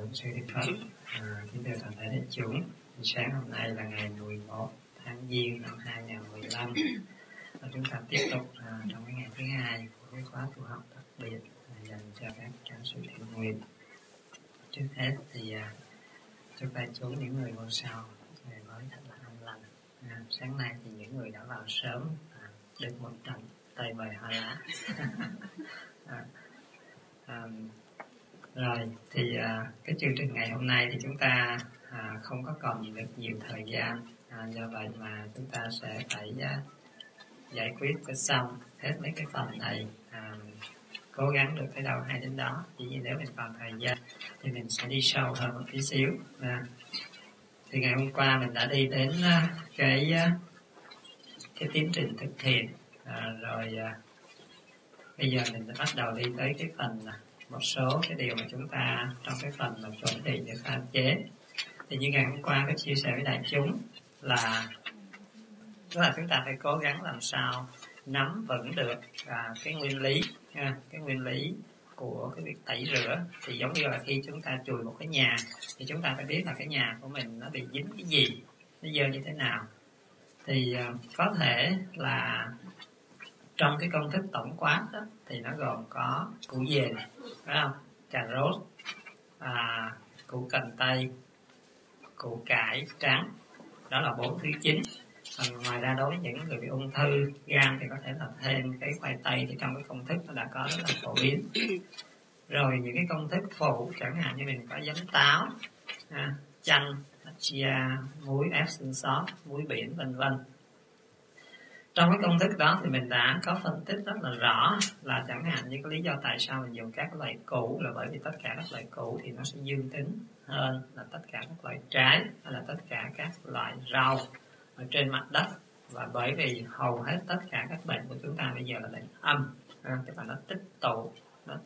Thượng Sư Thích Phật. Kính thưa toàn thể đại chúng, sáng hôm nay là ngày 11 tháng Giêng năm 2015. Chúng ta tiếp tục trong cái ngày thứ hai của cái khóa tu học đặc biệt dành cho các trang sự thiện nguyện. Trước hết thì chúc đại chúng những người vô sau ngày mới thật là an lành. Sáng nay thì những người đã vào sớm được một trận tơi bời hoa lá. Rồi thì cái chương trình ngày hôm nay thì chúng ta không có còn được nhiều thời gian, do vậy mà chúng ta sẽ phải giải quyết cho xong hết mấy cái phần này, cố gắng được tới đâu hay đến đó. Chỉ vì nếu mình còn thời gian thì mình sẽ đi sâu hơn một tí xíu. Thì ngày hôm qua mình đã đi đến cái tiến trình thực hiện, rồi bây giờ mình sẽ bắt đầu đi tới cái phần một số cái điều mà chúng ta trong cái phần mà chuẩn bị để pha chế. Thì như ngày hôm qua có chia sẻ với đại chúng là chúng ta phải cố gắng làm sao nắm vững được cái nguyên lý, cái nguyên lý của cái việc tẩy rửa. Thì giống như là khi chúng ta chùi một cái nhà thì chúng ta phải biết là cái nhà của mình nó bị dính cái gì, nó dơ như thế nào. Thì có thể là trong cái công thức tổng quát đó, thì nó gồm có củ dền, phải không? Cà rốt, củ cần tây, củ cải trắng. Đó là 4 thứ chính. Ngoài ra đối với những người bị ung thư gan thì có thể là thêm cái khoai tây, thì trong cái công thức nó đã có rất là phổ biến. Rồi những cái công thức phụ chẳng hạn như mình có giấm táo, chanh, chia, muối Epsom salt, muối biển, vân vân. Trong cái công thức đó thì mình đã có phân tích rất là rõ là chẳng hạn như cái lý do tại sao mình dùng các loại củ là bởi vì tất cả các loại củ thì nó sẽ dương tính hơn là tất cả các loại trái hay là tất cả các loại rau ở trên mặt đất. Và bởi vì hầu hết tất cả các bệnh của chúng ta bây giờ là bệnh âm, tức là nó tích tụ, nó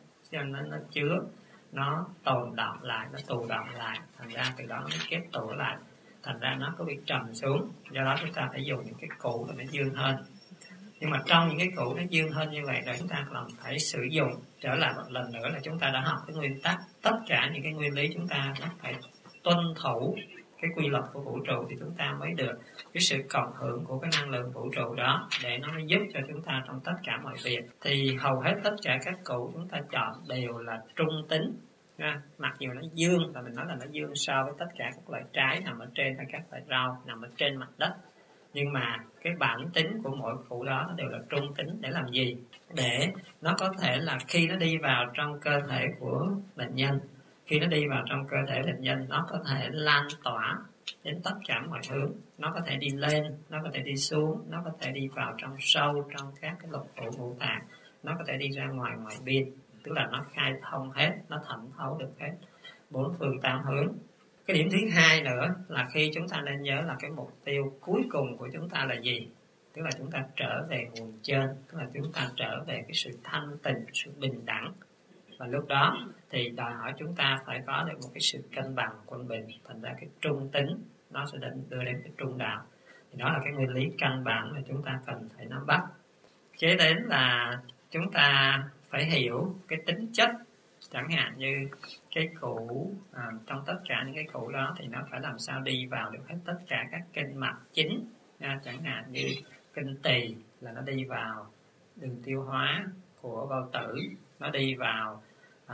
chứa, nó tồn đọng lại, nó tụ đọng lại, thành ra từ đó nó mới kết tụ lại, thành ra nó có bị trầm xuống. Do đó chúng ta phải dùng những cái củ để nó dương hơn. Nhưng mà trong những cái củ nó dương hơn như vậy rồi, chúng ta còn phải sử dụng trở lại một lần nữa là chúng ta đã học cái nguyên tắc, tất cả những cái nguyên lý chúng ta nó phải tuân thủ cái quy luật của vũ trụ thì chúng ta mới được cái sự cộng hưởng của cái năng lượng vũ trụ đó, để nó giúp cho chúng ta trong tất cả mọi việc. Thì hầu hết tất cả các củ chúng ta chọn đều là trung tính. Mặc dù nó dương, và mình nói là nó dương so với tất cả các loại trái nằm ở trên hay các loại rau nằm ở trên mặt đất, nhưng mà cái bản tính của mỗi củ đó nó đều là trung tính. Để làm gì? Để nó có thể là khi nó đi vào trong cơ thể của bệnh nhân, khi nó đi vào trong cơ thể bệnh nhân, nó có thể lan tỏa đến tất cả mọi hướng. Nó có thể đi lên, nó có thể đi xuống, nó có thể đi vào trong sâu trong các cái lục phủ ngũ tạng, nó có thể đi ra ngoài ngoại biên, tức là nó khai thông hết, nó thẩm thấu được hết 4 phương 8 hướng. Cái điểm thứ hai nữa là khi chúng ta nên nhớ là cái mục tiêu cuối cùng của chúng ta là gì? Tức là chúng ta trở về nguồn trên, tức là chúng ta trở về cái sự thanh tịnh, sự bình đẳng. Và lúc đó thì đòi hỏi chúng ta phải có được một cái sự cân bằng quân bình, thành ra cái trung tính nó sẽ đưa đến cái trung đạo. Thì đó là cái nguyên lý căn bản mà chúng ta cần phải nắm bắt. Kế đến là chúng ta phải hiểu cái tính chất, chẳng hạn như cái củ, trong tất cả những cái củ đó thì nó phải làm sao đi vào được hết tất cả các kinh mạch chính. Chẳng hạn như kinh tỳ là nó đi vào đường tiêu hóa của bao tử, nó đi vào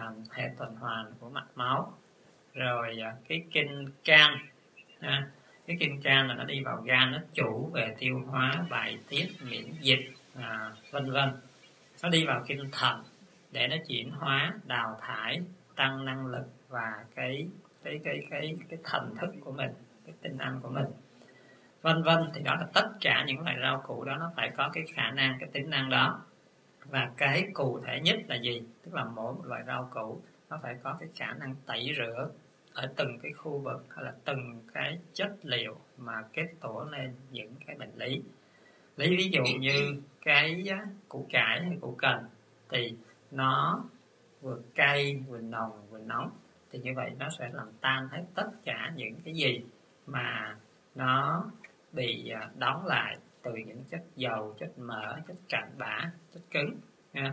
hệ tuần hoàn của mạch máu. Rồi cái kinh can, cái kinh can là nó đi vào gan, nó chủ về tiêu hóa, bài tiết, miễn dịch, vân vân. Nó đi vào kinh thận để nó chuyển hóa, đào thải, tăng năng lực và cái thần thức của mình, cái tinh âm của mình, vân vân. Thì đó là tất cả những loại rau củ đó nó phải có cái khả năng, cái tính năng đó. Và cái cụ thể nhất là gì? Tức là mỗi một loại rau củ nó phải có cái khả năng tẩy rửa ở từng cái khu vực hay là từng cái chất liệu mà kết tổ lên những cái bệnh lý. Lấy ví dụ như cái củ cải hay củ cần thì nó vừa cay, vừa nồng, vừa nóng. Thì như vậy nó sẽ làm tan hết tất cả những cái gì mà nó bị đóng lại từ những chất dầu, chất mỡ, chất cặn bã, chất cứng.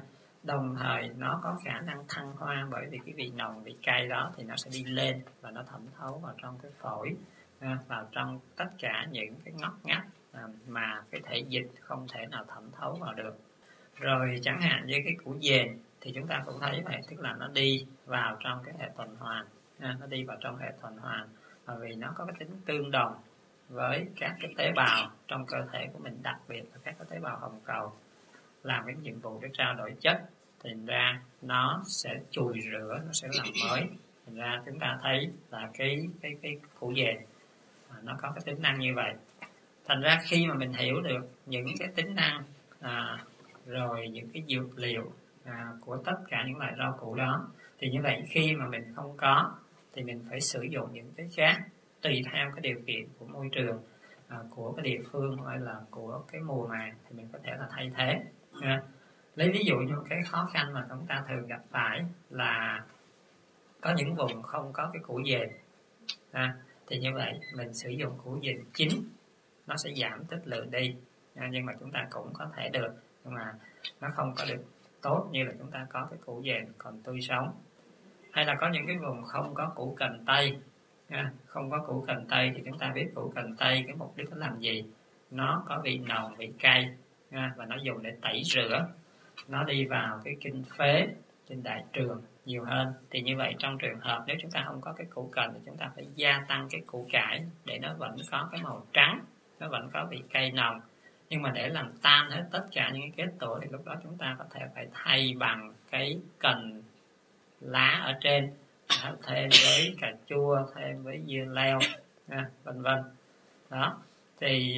đồng thời nó có khả năng thăng hoa, bởi vì cái vị nồng, vị cay đó thì nó sẽ đi lên và nó thẩm thấu vào trong cái phổi, vào trong tất cả những cái ngóc ngách mà cái thể dịch không thể nào thẩm thấu vào được. Rồi chẳng hạn như cái củ dền thì chúng ta cũng thấy vậy, tức là nó đi vào trong cái hệ tuần hoàn, nó đi vào trong hệ tuần hoàn, bởi vì nó có cái tính tương đồng với các cái tế bào trong cơ thể của mình, đặc biệt là các cái tế bào hồng cầu làm cái nhiệm vụ để trao đổi chất, thành ra nó sẽ chùi rửa, nó sẽ làm mới. Thành ra chúng ta thấy là cái củ dền nó có cái tính năng như vậy. Thành ra khi mà mình hiểu được những cái tính năng rồi những cái dược liệu của tất cả những loại rau củ đó, thì như vậy khi mà mình không có thì mình phải sử dụng những cái khác, tùy theo cái điều kiện của môi trường, của cái địa phương hay là của cái mùa màng thì mình có thể là thay thế. Lấy ví dụ như cái khó khăn mà chúng ta thường gặp phải là có những vùng không có cái củ dền, thì như vậy mình sử dụng củ dền chín nó sẽ giảm tích lượng đi, nhưng mà chúng ta cũng có thể được, nhưng mà nó không có được tốt như là chúng ta có cái củ dền còn tươi sống. Hay là có những cái vùng không có củ cần tây, không có củ cần tây thì chúng ta biết củ cần tây cái mục đích nó làm gì, nó có vị nồng, vị cay, và nó dùng để tẩy rửa, nó đi vào cái kinh phế, kinh đại trường nhiều hơn. Thì như vậy trong trường hợp nếu chúng ta không có cái củ cần thì chúng ta phải gia tăng cái củ cải để nó vẫn có cái màu trắng, nó vẫn có vị cay nồng. Nhưng mà để làm tan hết tất cả những cái kết tủa thì lúc đó chúng ta có thể phải thay bằng cái cần lá ở trên, thêm với cà chua, thêm với dưa leo, vân vân. Đó thì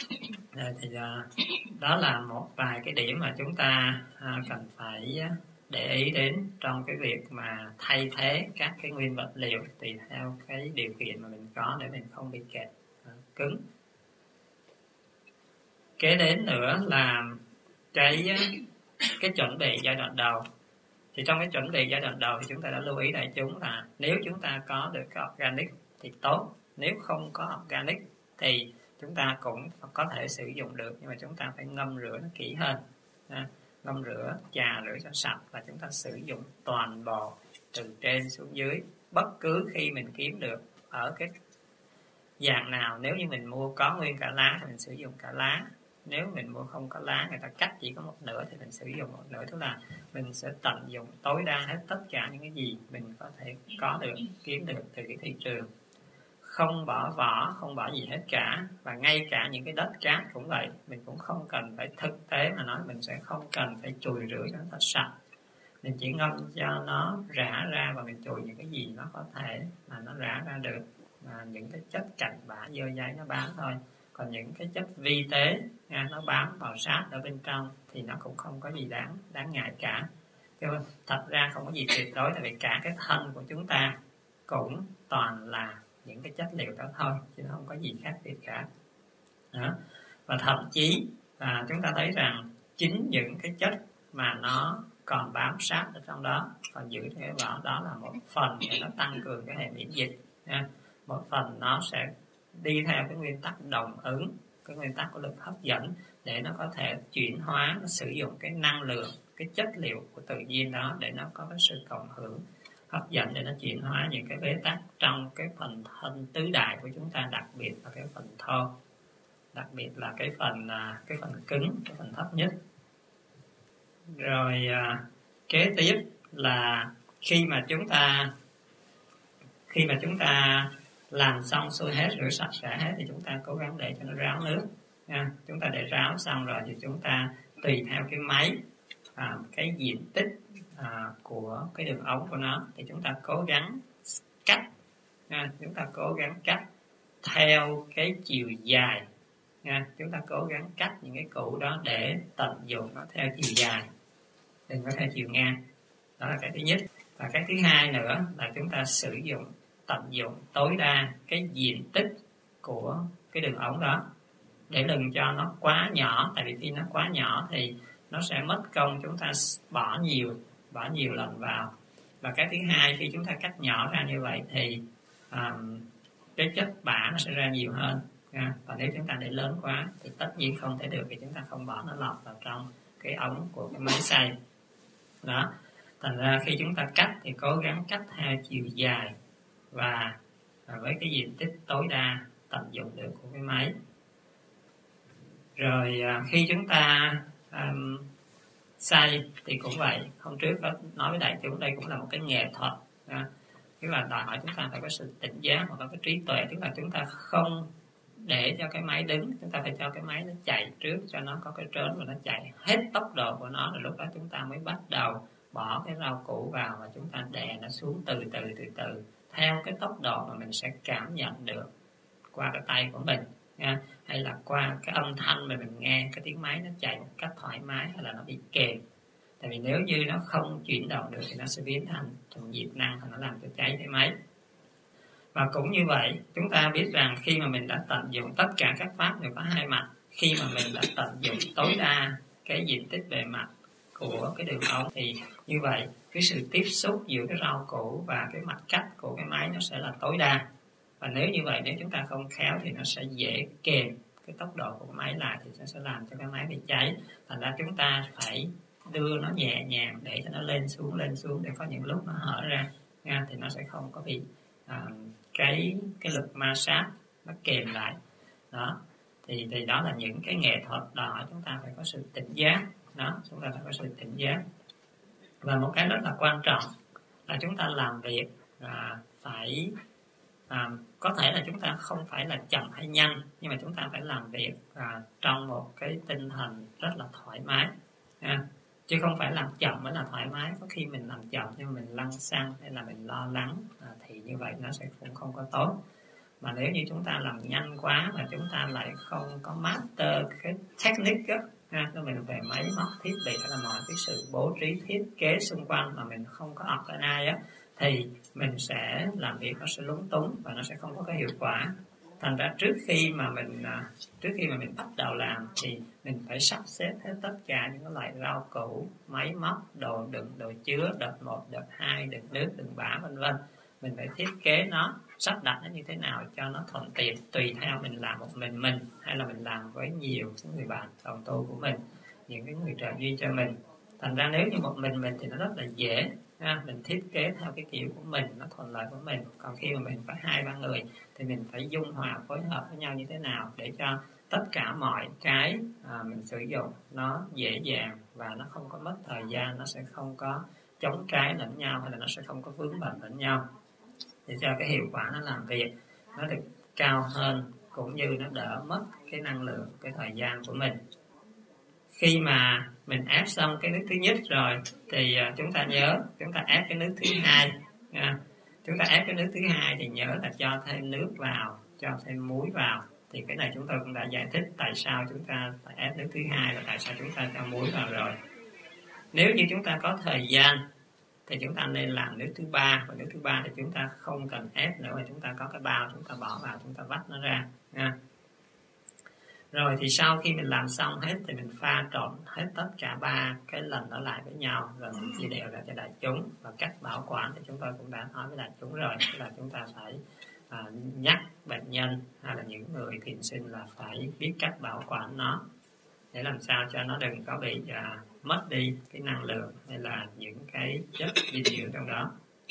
đó là một vài cái điểm mà chúng ta cần phải để ý đến trong cái việc mà thay thế các cái nguyên vật liệu tùy theo cái điều kiện mà mình có để mình không bị kẹt cứng. Kế đến nữa là cái chuẩn bị giai đoạn đầu. Thì trong cái chuẩn bị giai đoạn đầu thì chúng ta đã lưu ý đại chúng là nếu chúng ta có được cái organic thì tốt, nếu không có organic thì chúng ta cũng có thể sử dụng được, nhưng mà chúng ta phải ngâm rửa nó kỹ hơn, ngâm rửa, chà rửa cho sạch, và chúng ta sử dụng toàn bộ từ trên xuống dưới. Bất cứ khi mình kiếm được ở cái dạng nào, nếu như mình mua có nguyên cả lá thì mình sử dụng cả lá, nếu mình mua không có lá, người ta cắt chỉ có một nửa thì mình sử dụng một nửa. Tức là mình sẽ tận dụng tối đa hết tất cả những cái gì mình có thể có được, kiếm được từ cái thị trường, không bỏ vỏ, không bỏ gì hết cả. Và ngay cả những cái đất cát cũng vậy, mình cũng không cần phải, thực tế mà nói mình sẽ không cần phải chùi rửa cho nó thật sạch, mình chỉ ngâm cho nó rã ra và mình chùi những cái gì nó có thể mà nó rã ra được, những cái chất cặn bã dơ giấy nó bám thôi. Còn những cái chất vi tế nó bám vào sát ở bên trong thì nó cũng không có gì đáng ngại cả. Thật ra không có gì tuyệt đối, tại vì cả cái thân của chúng ta cũng toàn là những cái chất liệu đó thôi, chứ nó không có gì khác biệt cả. Đó. Và thậm chí chúng ta thấy rằng chính những cái chất mà nó còn bám sát ở trong đó, còn giữ cái vỏ đó là một phần để nó tăng cường cái hệ miễn dịch, một phần nó sẽ đi theo cái nguyên tắc đồng ứng, cái nguyên tắc của lực hấp dẫn, để nó có thể chuyển hóa, nó sử dụng cái năng lượng, cái chất liệu của tự nhiên đó để nó có cái sự cộng hưởng hấp dẫn, để nó chuyển hóa những cái bế tắc trong cái phần thân tứ đại của chúng ta, đặc biệt là cái phần thô, đặc biệt là cái phần cứng, cái phần thấp nhất. Rồi kế tiếp là khi mà chúng ta làm xong xuôi hết, rửa sạch sẽ hết, thì chúng ta cố gắng để cho nó ráo nước nha. Chúng ta để ráo xong rồi thì chúng ta tùy theo cái máy, cái diện tích của cái đường ống của nó, thì chúng ta cố gắng cắt nha. Chúng ta cố gắng cắt theo cái chiều dài nha. Chúng ta cố gắng cắt những cái củ đó để tận dụng nó theo chiều dài, đừng có theo chiều ngang. Đó là cái thứ nhất. Và cái thứ hai nữa là chúng ta tận dụng tối đa cái diện tích của cái đường ống đó, để đừng cho nó quá nhỏ, tại vì khi nó quá nhỏ thì nó sẽ mất công chúng ta bỏ nhiều lần vào. Và cái thứ hai, khi chúng ta cắt nhỏ ra như vậy thì cái chất bã nó sẽ ra nhiều hơn. Và nếu chúng ta để lớn quá thì tất nhiên không thể được, vì chúng ta không bỏ nó lọt vào trong cái ống của cái máy xay. đó. Thành ra khi chúng ta cắt thì cố gắng cắt theo chiều dài và với cái diện tích tối đa tận dụng được của cái máy. Rồi khi chúng ta xay thì cũng vậy. Hôm trước có nói với đại chúng đây cũng là một cái nghệ thuật, tức là đòi hỏi chúng ta phải có sự tỉnh giác hoặc có cái trí tuệ, tức là chúng ta không để cho cái máy đứng, chúng ta phải cho cái máy nó chạy trước, cho nó có cái trớn và nó chạy hết tốc độ của nó, rồi lúc đó chúng ta mới bắt đầu bỏ cái rau củ vào và chúng ta đè nó xuống từ từ theo cái tốc độ mà mình sẽ cảm nhận được qua cái tay của mình nha, hay là qua cái âm thanh mà mình nghe cái tiếng máy nó chạy một cách thoải mái hay là nó bị kèm. Tại vì nếu như nó không chuyển động được thì nó sẽ biến thành diệt năng và nó làm cho cháy cái máy. Và cũng như vậy, chúng ta biết rằng khi mà mình đã tận dụng tất cả các pháp đều có hai mặt, khi mà mình đã tận dụng tối đa cái diện tích bề mặt của cái đường ống thì như vậy cái sự tiếp xúc giữa cái rau củ và cái mặt cắt của cái máy nó sẽ là tối đa. Và nếu như vậy, nếu chúng ta không khéo thì nó sẽ dễ kèm cái tốc độ của cái máy lại thì nó sẽ làm cho cái máy bị cháy. Thành ra chúng ta phải đưa nó nhẹ nhàng để cho nó lên xuống để có những lúc nó hở ra nha, thì nó sẽ không có bị cái lực ma sát nó kèm lại đó. Thì đó là những cái nghệ thuật đòi hỏi chúng ta phải có sự tỉnh giác đó, chúng ta phải có sự tỉnh giác. Và một cái rất là quan trọng là chúng ta làm việc phải có thể là chúng ta không phải là chậm hay nhanh, nhưng mà chúng ta phải làm việc trong một cái tinh thần rất là thoải mái chứ không phải làm chậm mới là thoải mái. Có khi mình làm chậm nhưng mình lăng xăng hay là mình lo lắng thì như vậy nó sẽ cũng không có tốt. Mà nếu như chúng ta làm nhanh quá mà chúng ta lại không có master cái technique á, mình về máy móc thiết bị hay là mọi cái sự bố trí thiết kế xung quanh mà mình không có organize á, thì mình sẽ làm việc nó sẽ lúng túng và nó sẽ không có cái hiệu quả. Thành ra trước khi mà mình bắt đầu làm thì mình phải sắp xếp hết tất cả những cái loại rau củ, máy móc, đồ đựng, đồ chứa, đợt 1, đợt 2, đựng nước, đựng bã vân vân. Mình phải thiết kế nó, sắp đặt nó như thế nào cho nó thuận tiện, tùy theo mình làm một mình hay là mình làm với nhiều người bạn đồng tu của mình, những cái người trợ duyên cho mình. Thành ra nếu như một mình thì nó rất là dễ, mình thiết kế theo cái kiểu của mình, nó thuận lợi của mình. Còn khi mà mình phải 2-3 người thì mình phải dung hòa phối hợp với nhau như thế nào để cho tất cả mọi cái mình sử dụng nó dễ dàng và nó không có mất thời gian, nó sẽ không có chống trái lẫn nhau hay là nó sẽ không có vướng bận lẫn nhau, để cho cái hiệu quả nó làm việc nó được cao hơn, cũng như nó đỡ mất cái năng lượng, cái thời gian của mình. Khi mà mình ép xong cái nước thứ nhất rồi thì chúng ta nhớ chúng ta ép cái nước thứ hai. Chúng ta ép cái nước thứ hai thì nhớ là cho thêm nước vào, cho thêm muối vào. Thì cái này chúng tôi cũng đã giải thích tại sao chúng ta phải ép nước thứ hai và tại sao chúng ta cho muối vào rồi. Nếu như chúng ta có thời gian thì chúng ta nên làm nước thứ ba, và nước thứ ba thì chúng ta không cần ép nữa, mà chúng ta có cái bao chúng ta bỏ vào, chúng ta vắt nó ra nha. Rồi thì sau khi mình làm xong hết thì mình pha trộn hết tất cả 3 cái lần đó lại với nhau, rồi mình chia đều ra cho đại chúng. Và cách bảo quản thì chúng tôi cũng đã nói với đại chúng rồi, tức là chúng ta phải nhắc bệnh nhân hay là những người thiền sinh là phải biết cách bảo quản nó để làm sao cho nó đừng có bị mất đi cái năng lượng hay là những cái chất dinh dưỡng trong đó.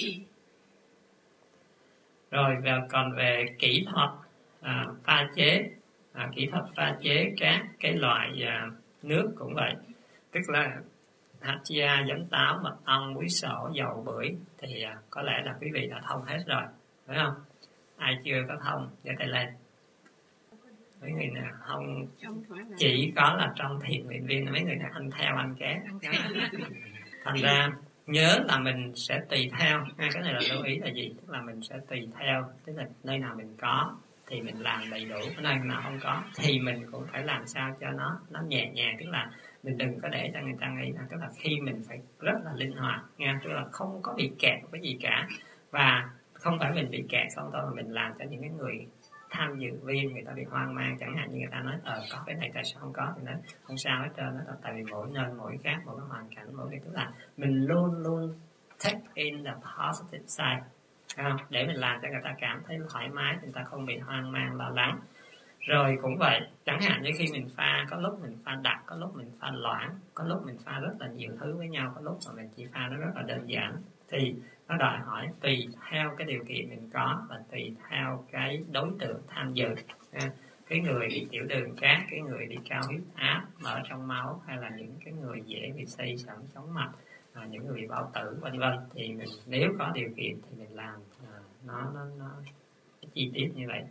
Rồi còn về kỹ thuật pha chế, kỹ thuật pha chế các cái loại nước cũng vậy, tức là hạt chia, giấm táo, mật ong, muối sổ, dầu bưởi thì có lẽ là quý vị đã thông hết rồi, phải không? Ai chưa có thông giơ tay lên. Mấy người nào không chỉ có là trong thiền nguyện viên, mấy người nào ăn theo ăn ké. Thành ra nhớ là mình sẽ tùy theo, cái này là lưu ý là gì? Tức là mình sẽ tùy theo, tức là nơi nào mình có thì mình làm đầy đủ, nơi nào không có thì mình cũng phải làm sao cho nó nhẹ nhàng, tức là mình đừng có để cho người ta nghĩ là tức là khi mình phải rất là linh hoạt nha, tức là không có bị kẹt cái gì cả. Và không phải mình bị kẹt không thôi, mà mình làm cho những cái người tham dự viên người ta bị hoang mang, chẳng hạn như người ta nói có cái này tại sao không có, thì nói không sao hết trơn, đó tại vì mỗi nơi mỗi khác, mỗi cái hoàn cảnh mỗi cái, tức là mình luôn luôn take in the positive side để mình làm cho người ta cảm thấy thoải mái, người ta không bị hoang mang lo lắng. Rồi cũng vậy, chẳng hạn như khi mình pha, có lúc mình pha đặc, có lúc mình pha loãng, có lúc mình pha rất là nhiều thứ với nhau, có lúc mà mình chỉ pha nó rất là đơn giản. Thì nó đòi hỏi tùy theo cái điều kiện mình có và tùy theo cái đối tượng tham dự. Cái người bị tiểu đường cát, cái người bị cao huyết áp, mỡ trong máu, hay là những cái người dễ bị xây sẩm chóng mặt, những người bị bao tử vân vân, thì mình nếu có điều kiện thì mình làm nó chi tiết như vậy.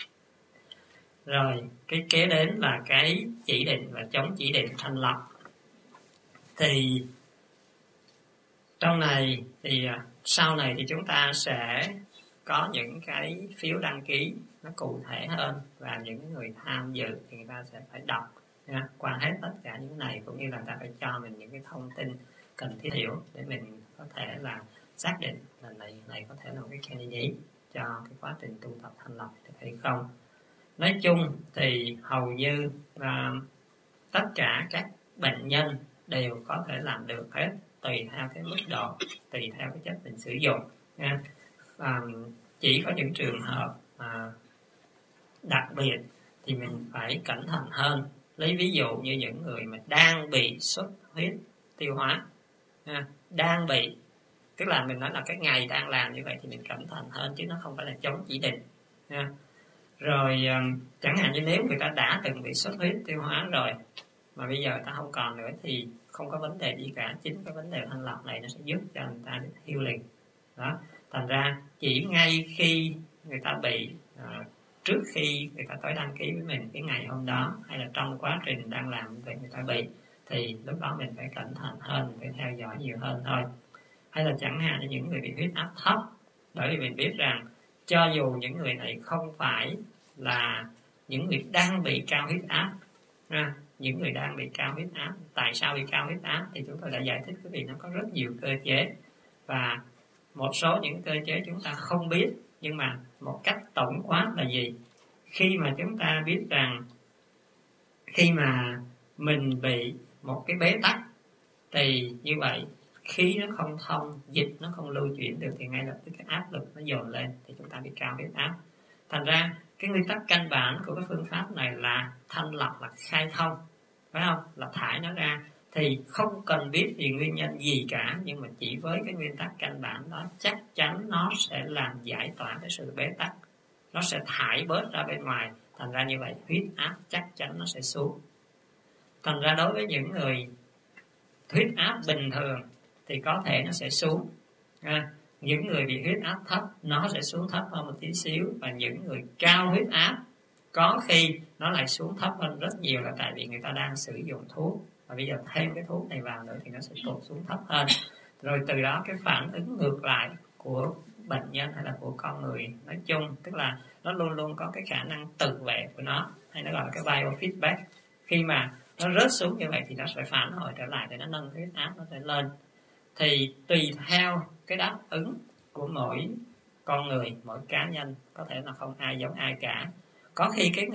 Rồi cái kế đến là cái chỉ định và chống chỉ định thanh lọc. Thì trong này thì sau này thì chúng ta sẽ có những cái phiếu đăng ký nó cụ thể hơn, và những người tham dự thì người ta sẽ phải đọc nha, qua hết tất cả những này, cũng như là người ta phải cho mình những cái thông tin cần thiết hiểu để mình có thể là xác định là này có thể là một cái candidate cho cái quá trình tu tập thanh lọc được hay không. Nói chung thì hầu như tất cả các bệnh nhân đều có thể làm được hết, tùy theo cái mức độ, tùy theo cái chất mình sử dụng nha. Chỉ có những trường hợp đặc biệt thì mình phải cẩn thận hơn. Lấy ví dụ như những người mà đang bị xuất huyết tiêu hóa, đang bị, tức là mình nói là cái ngày đang làm như vậy thì mình cẩn thận hơn, chứ nó không phải là chống chỉ định nha. Rồi chẳng hạn như nếu người ta đã từng bị xuất huyết tiêu hóa rồi mà bây giờ người ta không còn nữa thì không có vấn đề gì cả. Chính cái vấn đề thanh lọc này nó sẽ giúp cho người ta healing đó. Thành ra chỉ ngay khi người ta bị, trước khi người ta tới đăng ký với mình cái ngày hôm đó, hay là trong quá trình đang làm việc người ta bị, thì lúc đó mình phải cẩn thận hơn, mình phải theo dõi nhiều hơn thôi. Hay là chẳng hạn như những người bị huyết áp thấp, bởi vì mình biết rằng cho dù những người này không phải là những người đang bị cao huyết áp, những người đang bị cao huyết áp, tại sao bị cao huyết áp thì chúng tôi đã giải thích quý vị, nó có rất nhiều cơ chế, và một số những cơ chế chúng ta không biết, nhưng mà một cách tổng quát là gì? Khi mà chúng ta biết rằng khi mà mình bị một cái bế tắc thì như vậy khí nó không thông, dịch nó không lưu chuyển được, thì ngay lập tức cái áp lực nó dồn lên thì chúng ta bị cao huyết áp. Thành ra cái nguyên tắc căn bản của cái phương pháp này là thanh lọc, là khai thông, phải không? Là thải nó ra, thì không cần biết vì nguyên nhân gì cả, nhưng mà chỉ với cái nguyên tắc căn bản đó chắc chắn nó sẽ làm giải tỏa cái sự bế tắc, nó sẽ thải bớt ra bên ngoài. Thành ra như vậy huyết áp chắc chắn nó sẽ xuống. Thành ra đối với những người huyết áp bình thường thì có thể nó sẽ xuống, những người bị huyết áp thấp nó sẽ xuống thấp hơn một tí xíu, và những người cao huyết áp có khi nó lại xuống thấp hơn rất nhiều, là tại vì người ta đang sử dụng thuốc, và bây giờ thêm cái thuốc này vào nữa thì nó sẽ tụt xuống thấp hơn. Rồi từ đó cái phản ứng ngược lại của bệnh nhân hay là của con người nói chung, tức là nó luôn luôn có cái khả năng tự vệ của nó, hay nó gọi là cái biofeedback. Khi mà nó rớt xuống như vậy thì nó sẽ phản hồi trở lại để nó nâng huyết áp nó sẽ lên. Thì tùy theo cái đáp ứng của mỗi con người, mỗi cá nhân, có thể là không ai giống ai cả. Có khi cái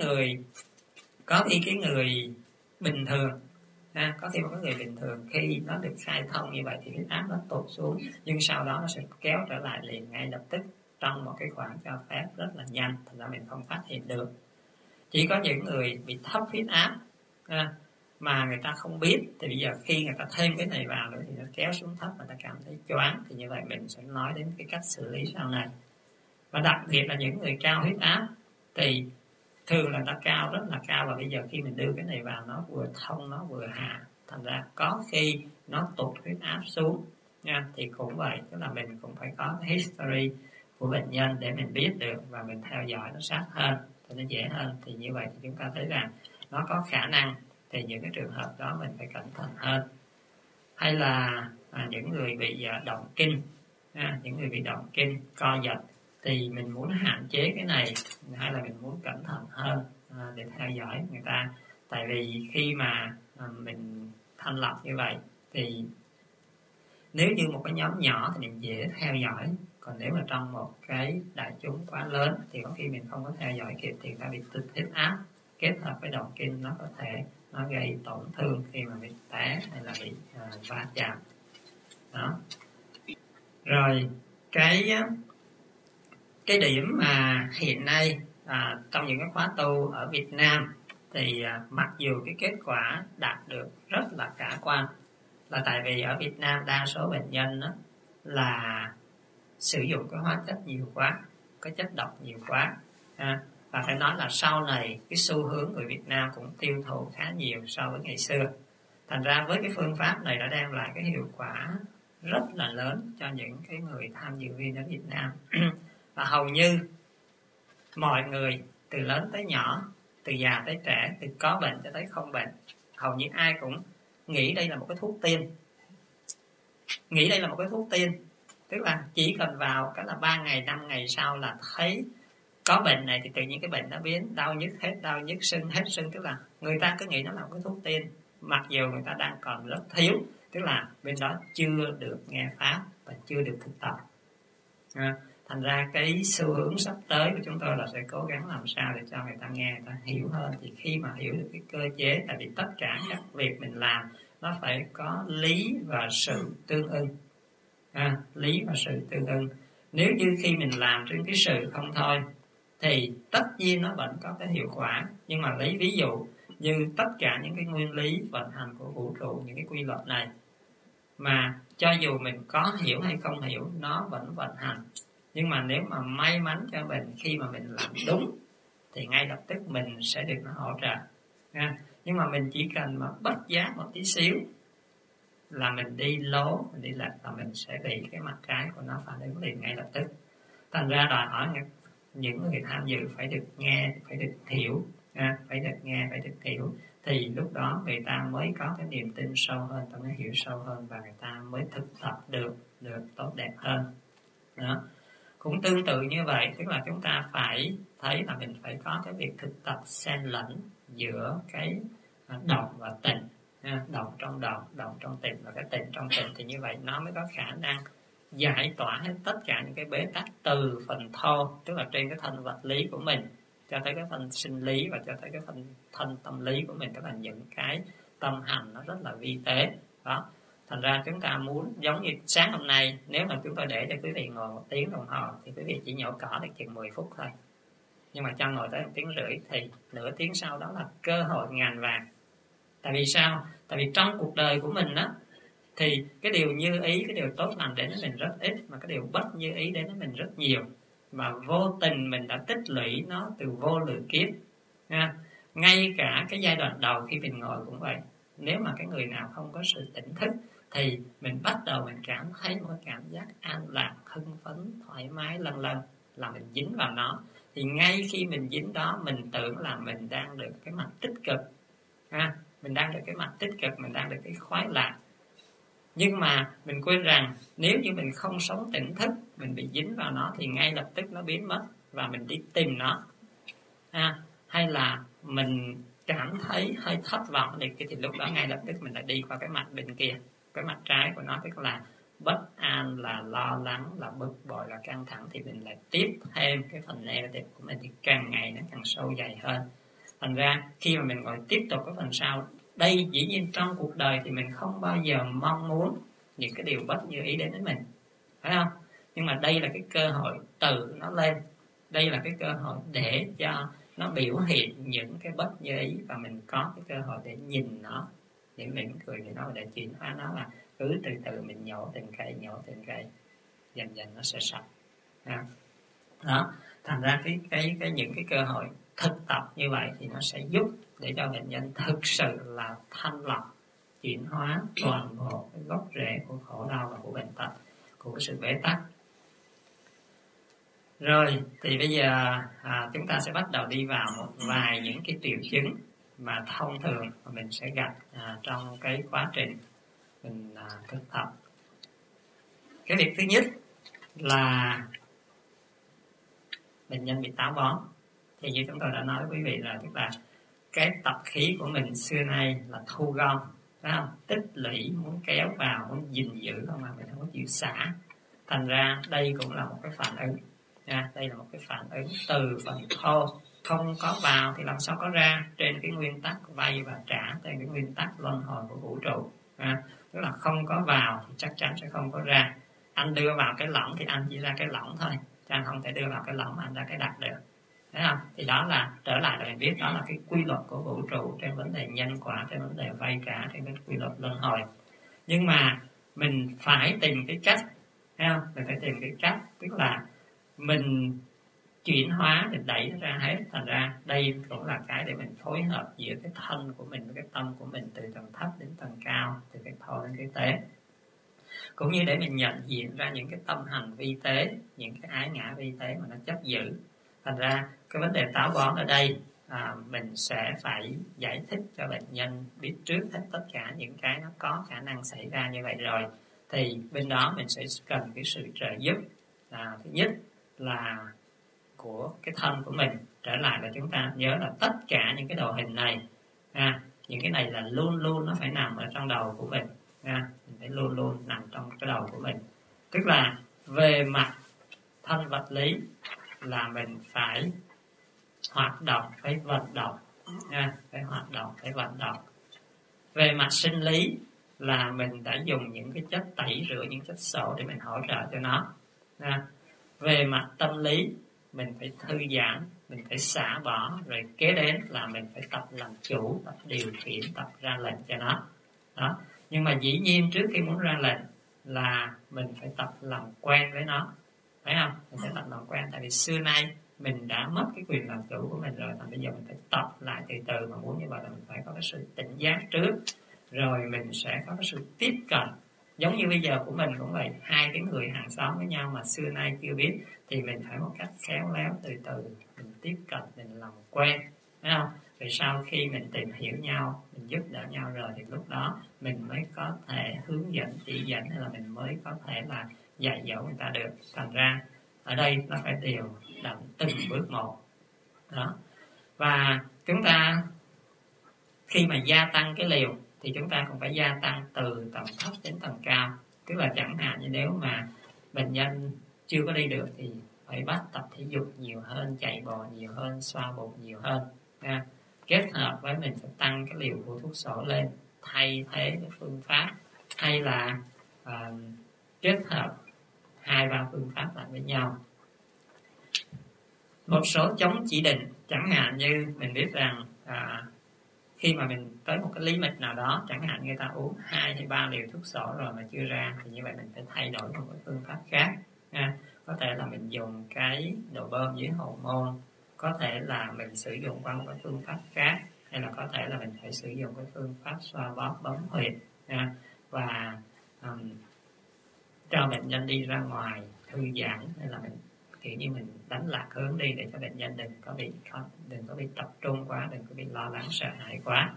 người bình thường, có khi một cái người bình thường khi nó được khai thông như vậy thì huyết áp nó tụt xuống, nhưng sau đó nó sẽ kéo trở lại liền ngay lập tức trong một cái khoảng cho phép rất là nhanh, thành ra mình không phát hiện được. Chỉ có những người bị thấp huyết áp mà người ta không biết, thì bây giờ khi người ta thêm cái này vào nữa thì nó kéo xuống thấp và ta cảm thấy choáng, thì như vậy mình sẽ nói đến cái cách xử lý sau này. Và đặc biệt là những người cao huyết áp thì thường là nó cao, rất là cao, và bây giờ khi mình đưa cái này vào nó vừa thông nó vừa hạ, thành ra có khi nó tụt huyết áp xuống nha. Thì cũng vậy, tức là mình cũng phải có cái history của bệnh nhân để mình biết được và mình theo dõi nó sát hơn thì nó dễ hơn. Thì như vậy thì chúng ta thấy rằng nó có khả năng, thì những cái trường hợp đó mình phải cẩn thận hơn. Hay là những người bị động kinh, những người bị động kinh co giật, thì mình muốn hạn chế cái này, hay là mình muốn cẩn thận hơn để theo dõi người ta. Tại vì khi mà mình thanh lọc như vậy thì nếu như một cái nhóm nhỏ thì mình dễ theo dõi, còn nếu mà trong một cái đại chúng quá lớn thì có khi mình không có theo dõi kịp, thì người ta bị tụt huyết áp kết hợp với động kinh, nó có thể nó gây tổn thương khi mà bị té hay là bị va chạm đó. Rồi cái điểm mà hiện nay trong những cái khóa tu ở Việt Nam thì mặc dù cái kết quả đạt được rất là khả quan, là tại vì ở Việt Nam đa số bệnh nhân đó là sử dụng cái hóa chất nhiều quá, cái chất độc nhiều quá, và phải nói là sau này cái xu hướng người Việt Nam cũng tiêu thụ khá nhiều so với ngày xưa. Thành ra với cái phương pháp này đã đem lại cái hiệu quả rất là lớn cho những cái người tham dự viên ở Việt Nam. Và hầu như mọi người từ lớn tới nhỏ, từ già tới trẻ, từ có bệnh cho tới không bệnh, hầu như ai cũng nghĩ đây là một cái thuốc tiên. Nghĩ đây là một cái thuốc tiên, tức là chỉ cần vào cái là 3 ngày 5 ngày sau là thấy có bệnh này thì tự nhiên cái bệnh nó biến, đau nhức hết đau nhức, sưng hết sưng. Tức là người ta cứ nghĩ nó là một cái thuốc tiên, mặc dù người ta đang còn rất thiếu, tức là bên đó chưa được nghe pháp và chưa được thực tập. Thành ra cái xu hướng sắp tới của chúng tôi là sẽ cố gắng làm sao để cho người ta nghe, người ta hiểu hơn. Thì khi mà hiểu được cái cơ chế, tại vì tất cả các việc mình làm nó phải có lý và sự tương ưng. Lý và sự tương ưng. Nếu như khi mình làm trên cái sự không thôi thì tất nhiên nó vẫn có cái hiệu quả. Nhưng mà lấy ví dụ như tất cả những cái nguyên lý vận hành của vũ trụ, những cái quy luật này mà cho dù mình có hiểu hay không hiểu, nó vẫn vận hành. Nhưng mà nếu mà may mắn cho mình, khi mà mình làm đúng thì ngay lập tức mình sẽ được nó hỗ trợ. Nhưng mà mình chỉ cần mà bất giác một tí xíu là mình đi lố, mình đi lệch là mình sẽ bị cái mặt trái của nó phản ứng liền ngay lập tức. Thành ra đòi hỏi những người tham dự phải được nghe, phải được hiểu, phải được nghe, phải được hiểu, thì lúc đó người ta mới có cái niềm tin sâu hơn, ta mới hiểu sâu hơn và người ta mới thực tập được tốt đẹp hơn. Đó. Cũng tương tự như vậy, tức là chúng ta phải thấy là mình phải có cái việc thực tập xen lẫn giữa cái động và tịnh, động trong động, động trong tịnh và cái tịnh trong tịnh, thì như vậy nó mới có khả năng giải tỏa hết tất cả những cái bế tắc từ phần thô, tức là trên cái thân vật lý của mình, cho tới cái phần sinh lý và cho tới cái phần thân tâm lý của mình, tức là những cái tâm hành nó rất là vi tế. Đó. Thành ra chúng ta muốn giống như sáng hôm nay, nếu mà chúng tôi để cho quý vị ngồi 1 tiếng đồng hồ thì quý vị chỉ nhổ cỏ được chừng 10 phút thôi. Nhưng mà cho ngồi tới 1 tiếng rưỡi thì nửa tiếng sau đó là cơ hội ngàn vàng. Tại vì sao? Tại vì trong cuộc đời của mình á, thì cái điều như ý, cái điều tốt lành đến với mình rất ít, mà cái điều bất như ý đến với mình rất nhiều. Và vô tình mình đã tích lũy nó từ vô lượng kiếp. Ngay cả cái giai đoạn đầu khi mình ngồi cũng vậy. Nếu mà cái người nào không có sự tỉnh thức thì mình bắt đầu mình cảm thấy một cảm giác an lạc, hưng phấn, thoải mái lân lân, là mình dính vào nó. Thì ngay khi mình dính đó, mình tưởng là mình đang được cái mặt tích cực, mình đang được cái mặt tích cực, mình đang được cái khoái lạc. Nhưng mà mình quên rằng nếu như mình không sống tỉnh thức, mình bị dính vào nó thì ngay lập tức nó biến mất và mình đi tìm nó. Hay là mình cảm thấy hơi thất vọng thì lúc đó ngay lập tức mình lại đi qua cái mặt bên kia, cái mặt trái của nó, tức là bất an, là lo lắng, là bực bội, là căng thẳng, thì mình lại tiếp thêm cái phần negative của mình, thì càng ngày nó càng sâu dày hơn. Thành ra khi mà mình ngồi tiếp tục cái phần sau, đây dĩ nhiên trong cuộc đời thì mình không bao giờ mong muốn những cái điều bất như ý đến với mình, phải không? Nhưng mà đây là cái cơ hội từ nó lên, đây là cái cơ hội để cho nó biểu hiện những cái bất như ý, và mình có cái cơ hội để nhìn nó, để mỉm cười với nó, để chuyển hóa nó, là cứ từ từ mình nhổ từng cây, dần dần nó sẽ sạch. Đó, thành ra những cái cơ hội thực tập như vậy thì nó sẽ giúp để cho bệnh nhân thực sự là thanh lọc, chuyển hóa toàn bộ cái gốc rễ của khổ đau và của bệnh tật, của cái sự bế tắc. Rồi, thì bây giờ chúng ta sẽ bắt đầu đi vào một vài những cái triệu chứng mà thông thường mà mình sẽ gặp trong cái quá trình mình thực tập. Cái việc thứ nhất là bệnh nhân bị táo bón. Thì như chúng tôi đã nói với quý vị là tức là cái tập khí của mình xưa nay là thu gom, phải không? Tích lũy, muốn kéo vào, muốn gìn giữ không, mà mình không có chịu xả. Thành ra đây cũng là một cái phản ứng. Đây là một cái phản ứng từ phần thô, không có vào thì làm sao có ra, trên cái nguyên tắc vay và trả, trên cái nguyên tắc luân hồi của vũ trụ. Tức là không có vào thì chắc chắn sẽ không có ra. Anh đưa vào cái lỏng thì anh chỉ ra cái lỏng thôi, chứ anh không thể đưa vào cái lỏng mà anh ra cái đặc được. thấy không? Thì đó là trở lại là mình biết đó là cái quy luật của vũ trụ trên vấn đề nhân quả, trên vấn đề vay trả, trên cái quy luật luân hồi. Nhưng mà mình phải tìm cái cách, thấy không? Mình phải tìm cái cách, tức là mình chuyển hóa, mình đẩy nó ra hết. Thành ra đây cũng là cái để mình phối hợp giữa cái thân của mình với cái tâm của mình, từ tầng thấp đến tầng cao, từ cái thô đến cái tế, cũng như để mình nhận diện ra những cái tâm hành vi tế, những cái ái ngã vi tế mà nó chấp giữ. Thành ra cái vấn đề táo bón ở đây mình sẽ phải giải thích cho bệnh nhân biết trước hết tất cả những cái nó có khả năng xảy ra như vậy rồi, thì bên đó mình sẽ cần cái sự trợ giúp. Thứ nhất là của cái thân của mình. Trở lại là chúng ta nhớ là tất cả những cái đồ hình này, những cái này là luôn luôn nó phải nằm ở trong đầu của mình, mình phải luôn luôn nằm trong cái đầu của mình. Tức là về mặt thân vật lý là mình phải hoạt động, phải vận động, phải hoạt động, phải vận động. Về mặt sinh lý là mình đã dùng những cái chất tẩy rửa, những chất xấu để mình hỗ trợ cho nó. Về mặt tâm lý mình phải thư giãn, mình phải xả bỏ, rồi kế đến là mình phải tập làm chủ, tập điều khiển, tập ra lệnh cho nó. Đó. Nhưng mà dĩ nhiên trước khi muốn ra lệnh là mình phải tập làm quen với nó, phải không? Mình phải tập làm quen, tại vì xưa nay mình đã mất cái quyền làm chủ của mình rồi, thành bây giờ mình phải tập lại từ từ. Mà muốn như vậy là mình phải có cái sự tỉnh giác trước, rồi mình sẽ có cái sự tiếp cận. Giống như bây giờ của mình cũng vậy, hai cái người hàng xóm với nhau mà xưa nay chưa biết, thì mình phải một cách khéo léo từ từ mình tiếp cận, mình làm quen, phải không? Rồi sau khi mình tìm hiểu nhau, mình giúp đỡ nhau rồi, thì lúc đó mình mới có thể hướng dẫn, chỉ dẫn, hay là mình mới có thể là dạy dỗ người ta được. Thành ra ở đây nó phải đều đặn từng bước một đó. Và chúng ta khi mà gia tăng cái liều thì chúng ta cũng phải gia tăng từ tầng thấp đến tầng cao. Tức là chẳng hạn như nếu mà bệnh nhân chưa có đi được thì phải bắt tập thể dục nhiều hơn, chạy bộ nhiều hơn, xoa bụng nhiều hơn. Kết hợp với mình phải tăng cái liều của thuốc sổ lên, thay thế cái phương pháp, hay là kết hợp 2-3 phương pháp lại với nhau. Một số chống chỉ định, chẳng hạn như mình biết rằng khi mà mình tới một cái lý lịch nào đó, chẳng hạn người ta uống 2 hay 3 liều thuốc sổ rồi mà chưa ra, thì như vậy mình phải thay đổi một cái phương pháp khác. Có thể là mình dùng cái đồ bơm dưới hậu môn, có thể là mình sử dụng qua một cái phương pháp khác, hay là có thể là mình phải sử dụng cái phương pháp xoa bóp bấm huyệt, và cho bệnh nhân đi ra ngoài thư giãn, hay là mình kiểu như mình đánh lạc hướng đi để cho bệnh nhân đừng có bị tập trung quá, đừng có bị lo lắng sợ hãi quá.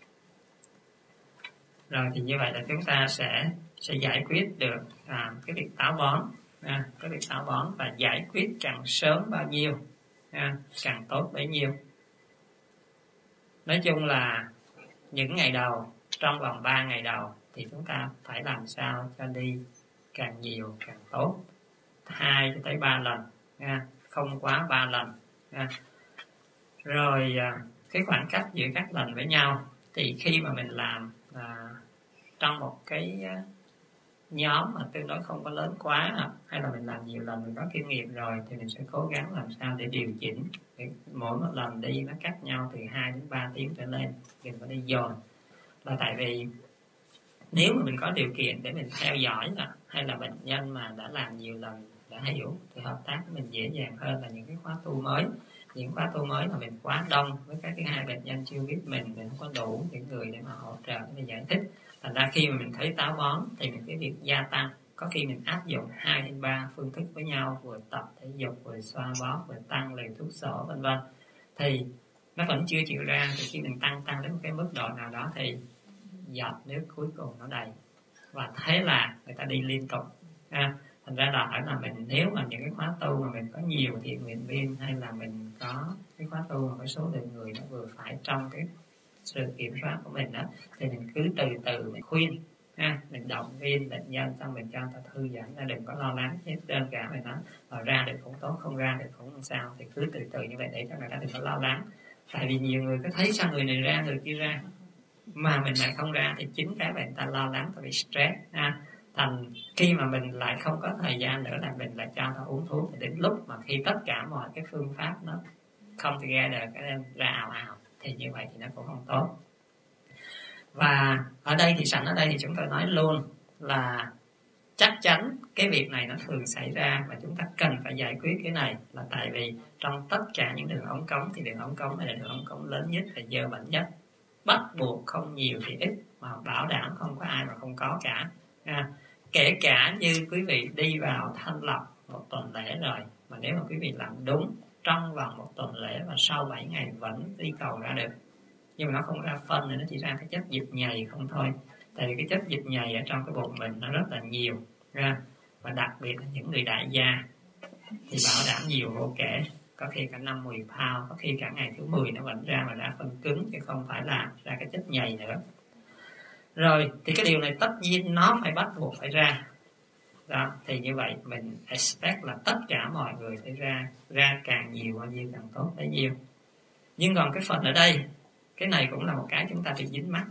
Rồi thì như vậy là chúng ta sẽ giải quyết được cái việc táo bón, cái việc táo bón, và giải quyết càng sớm bao nhiêu càng tốt bấy nhiêu. Nói chung là những ngày đầu, trong vòng 3 ngày đầu thì chúng ta phải làm sao cho đi càng nhiều càng tốt, 2 cho tới 3 lần, không quá 3 lần. Rồi cái khoảng cách giữa các lần với nhau thì khi mà mình làm trong một cái nhóm mà tương đối không có lớn quá, hay là mình làm nhiều lần, mình có kinh nghiệm rồi, thì mình sẽ cố gắng làm sao để điều chỉnh. Để mỗi một lần đi nó cách nhau từ 2 đến 3 tiếng trở lên, đừng có đi dồn. Là tại vì nếu mà mình có điều kiện để mình theo dõi, hay là bệnh nhân mà đã làm nhiều lần, đã hiểu, thì hợp tác với mình dễ dàng hơn là những cái khóa tu mới. Những khóa tu mới là mình quá đông, với cái thứ hai bệnh nhân chưa biết mình không có đủ những người để mà hỗ trợ, để mình giải thích. Thành ra khi mà mình thấy táo bón thì mình cái việc gia tăng, có khi mình áp dụng 2 đến 3 phương thức với nhau, vừa tập thể dục, vừa xoa bóp, vừa tăng liều thuốc sổ, vân vân, thì nó vẫn chưa chịu ra. Thì khi mình tăng đến một cái mức độ nào đó thì giọt nước cuối cùng nó đầy, và thế là người ta đi liên tục. Thành ra là hỏi là mình, nếu mà những cái khóa tu mà mình có nhiều thiện nguyện viên, hay là mình có cái khóa tu mà cái số lượng người nó vừa phải trong cái sự kiểm soát của mình đó, thì mình cứ từ từ mình khuyên, mình động viên bệnh nhân, xong mình cho người ta thư giãn ra, đừng có lo lắng hết đơn cả về nó, ra được cũng tốt, không ra được cũng không sao, thì cứ từ từ như vậy để cho người ta đừng có lo lắng. Tại vì nhiều người cứ thấy sao người này ra người kia ra mà mình lại không ra, thì chính cái bệnh ta lo lắng, ta bị stress. Thành khi mà mình lại không có thời gian nữa là mình lại cho ta uống thuốc, thì đến lúc mà khi tất cả mọi cái phương pháp nó come together, cái đem ra ào ào, thì như vậy thì nó cũng không tốt. Và ở đây thì sẵn ở đây thì chúng tôi nói luôn là chắc chắn cái việc này nó thường xảy ra và chúng ta cần phải giải quyết cái này, là tại vì trong tất cả những đường ống cống thì đường ống cống này là đường ống cống lớn nhất và dơ bẩn nhất, bắt buộc không nhiều thì ít, mà bảo đảm không có ai mà không có cả. Kể cả như quý vị đi vào thanh lọc một tuần lễ rồi, mà nếu mà quý vị làm đúng trong vòng một tuần lễ và sau 7 ngày vẫn đi cầu ra được, nhưng mà nó không ra phân nữa, nó chỉ ra cái chất dịch nhầy không thôi. Tại vì cái chất dịch nhầy ở trong cái bụng mình nó rất là nhiều ra, và đặc biệt là những người đại gia thì bảo đảm nhiều vô kể, có khi cả 5-10 pound, có khi cả ngày thứ 10 nó vẫn ra, mà ra phân cứng chứ không phải là ra cái chất nhầy nữa. Rồi thì cái điều này tất nhiên nó phải bắt buộc phải ra đó, thì như vậy mình expect là tất cả mọi người phải ra càng nhiều bao nhiêu càng tốt bấy nhiêu. Nhưng còn cái phần ở đây, cái này cũng là một cái chúng ta bị dính mắc.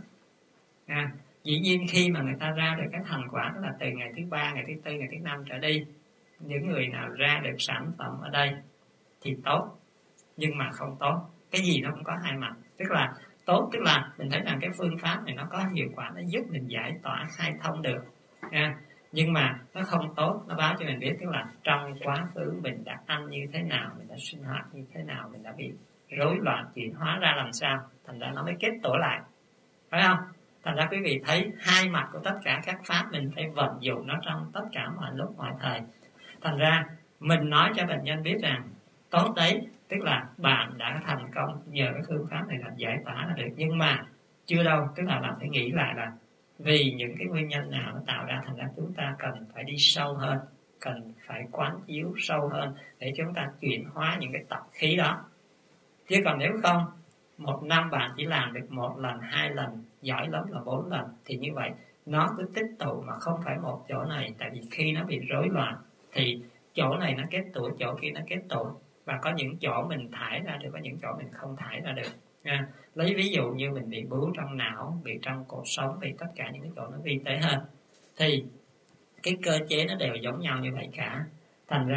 Dĩ nhiên khi mà người ta ra được cái thành quả, tức là từ ngày thứ 3, ngày thứ 4, ngày thứ 5 trở đi, những người nào ra được sản phẩm ở đây thì tốt, nhưng mà không tốt. Cái gì nó cũng có hai mặt. Tức là tốt, tức là mình thấy rằng cái phương pháp này nó có hiệu quả, nó giúp mình giải tỏa khai thông được. Nhưng mà nó không tốt, nó báo cho mình biết tức là trong quá khứ mình đã ăn như thế nào, mình đã sinh hoạt như thế nào, mình đã bị rối loạn chuyển hóa ra làm sao, thành ra nó mới kết tổ lại, phải không? Thành ra quý vị thấy hai mặt của tất cả các pháp mình phải vận dụng nó trong tất cả mọi lúc mọi thời. Thành ra mình nói cho bệnh nhân biết rằng tốt đấy, tức là bạn đã thành công nhờ cái phương pháp này là giải tỏa là được, nhưng mà chưa đâu, tức là bạn phải nghĩ lại là vì những cái nguyên nhân nào nó tạo ra, thành ra chúng ta cần phải đi sâu hơn, cần phải quán chiếu sâu hơn để chúng ta chuyển hóa những cái tập khí đó. Chứ còn nếu không, một năm bạn chỉ làm được 1 lần, 2 lần, giỏi lắm là 4 lần, thì như vậy nó cứ tích tụ mà không phải một chỗ này. Tại vì khi nó bị rối loạn thì chỗ này nó kết tụ, chỗ kia nó kết tụ, và có những chỗ mình thải ra được, có những chỗ mình không thải ra được. Lấy ví dụ như mình bị bướu trong não, bị trong cột sống, bị tất cả những cái chỗ nó vi tế hơn, thì cái cơ chế nó đều giống nhau như vậy cả. Thành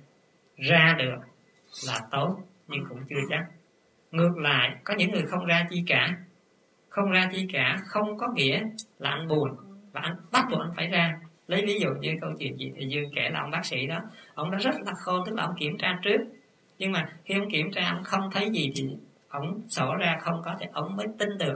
ra được là tốt, nhưng cũng chưa chắc. Ngược lại, có những người không ra chi cả. Không ra chi cả không có nghĩa là anh buồn và anh bắt buộc anh phải ra. Lấy ví dụ như câu chuyện chị Thị Dương kể là ông bác sĩ đó, ông đã rất là khôn, tức là ông kiểm tra trước, nhưng mà khi ông kiểm tra ông không thấy gì thì ông sổ ra không có thì ông mới tin được.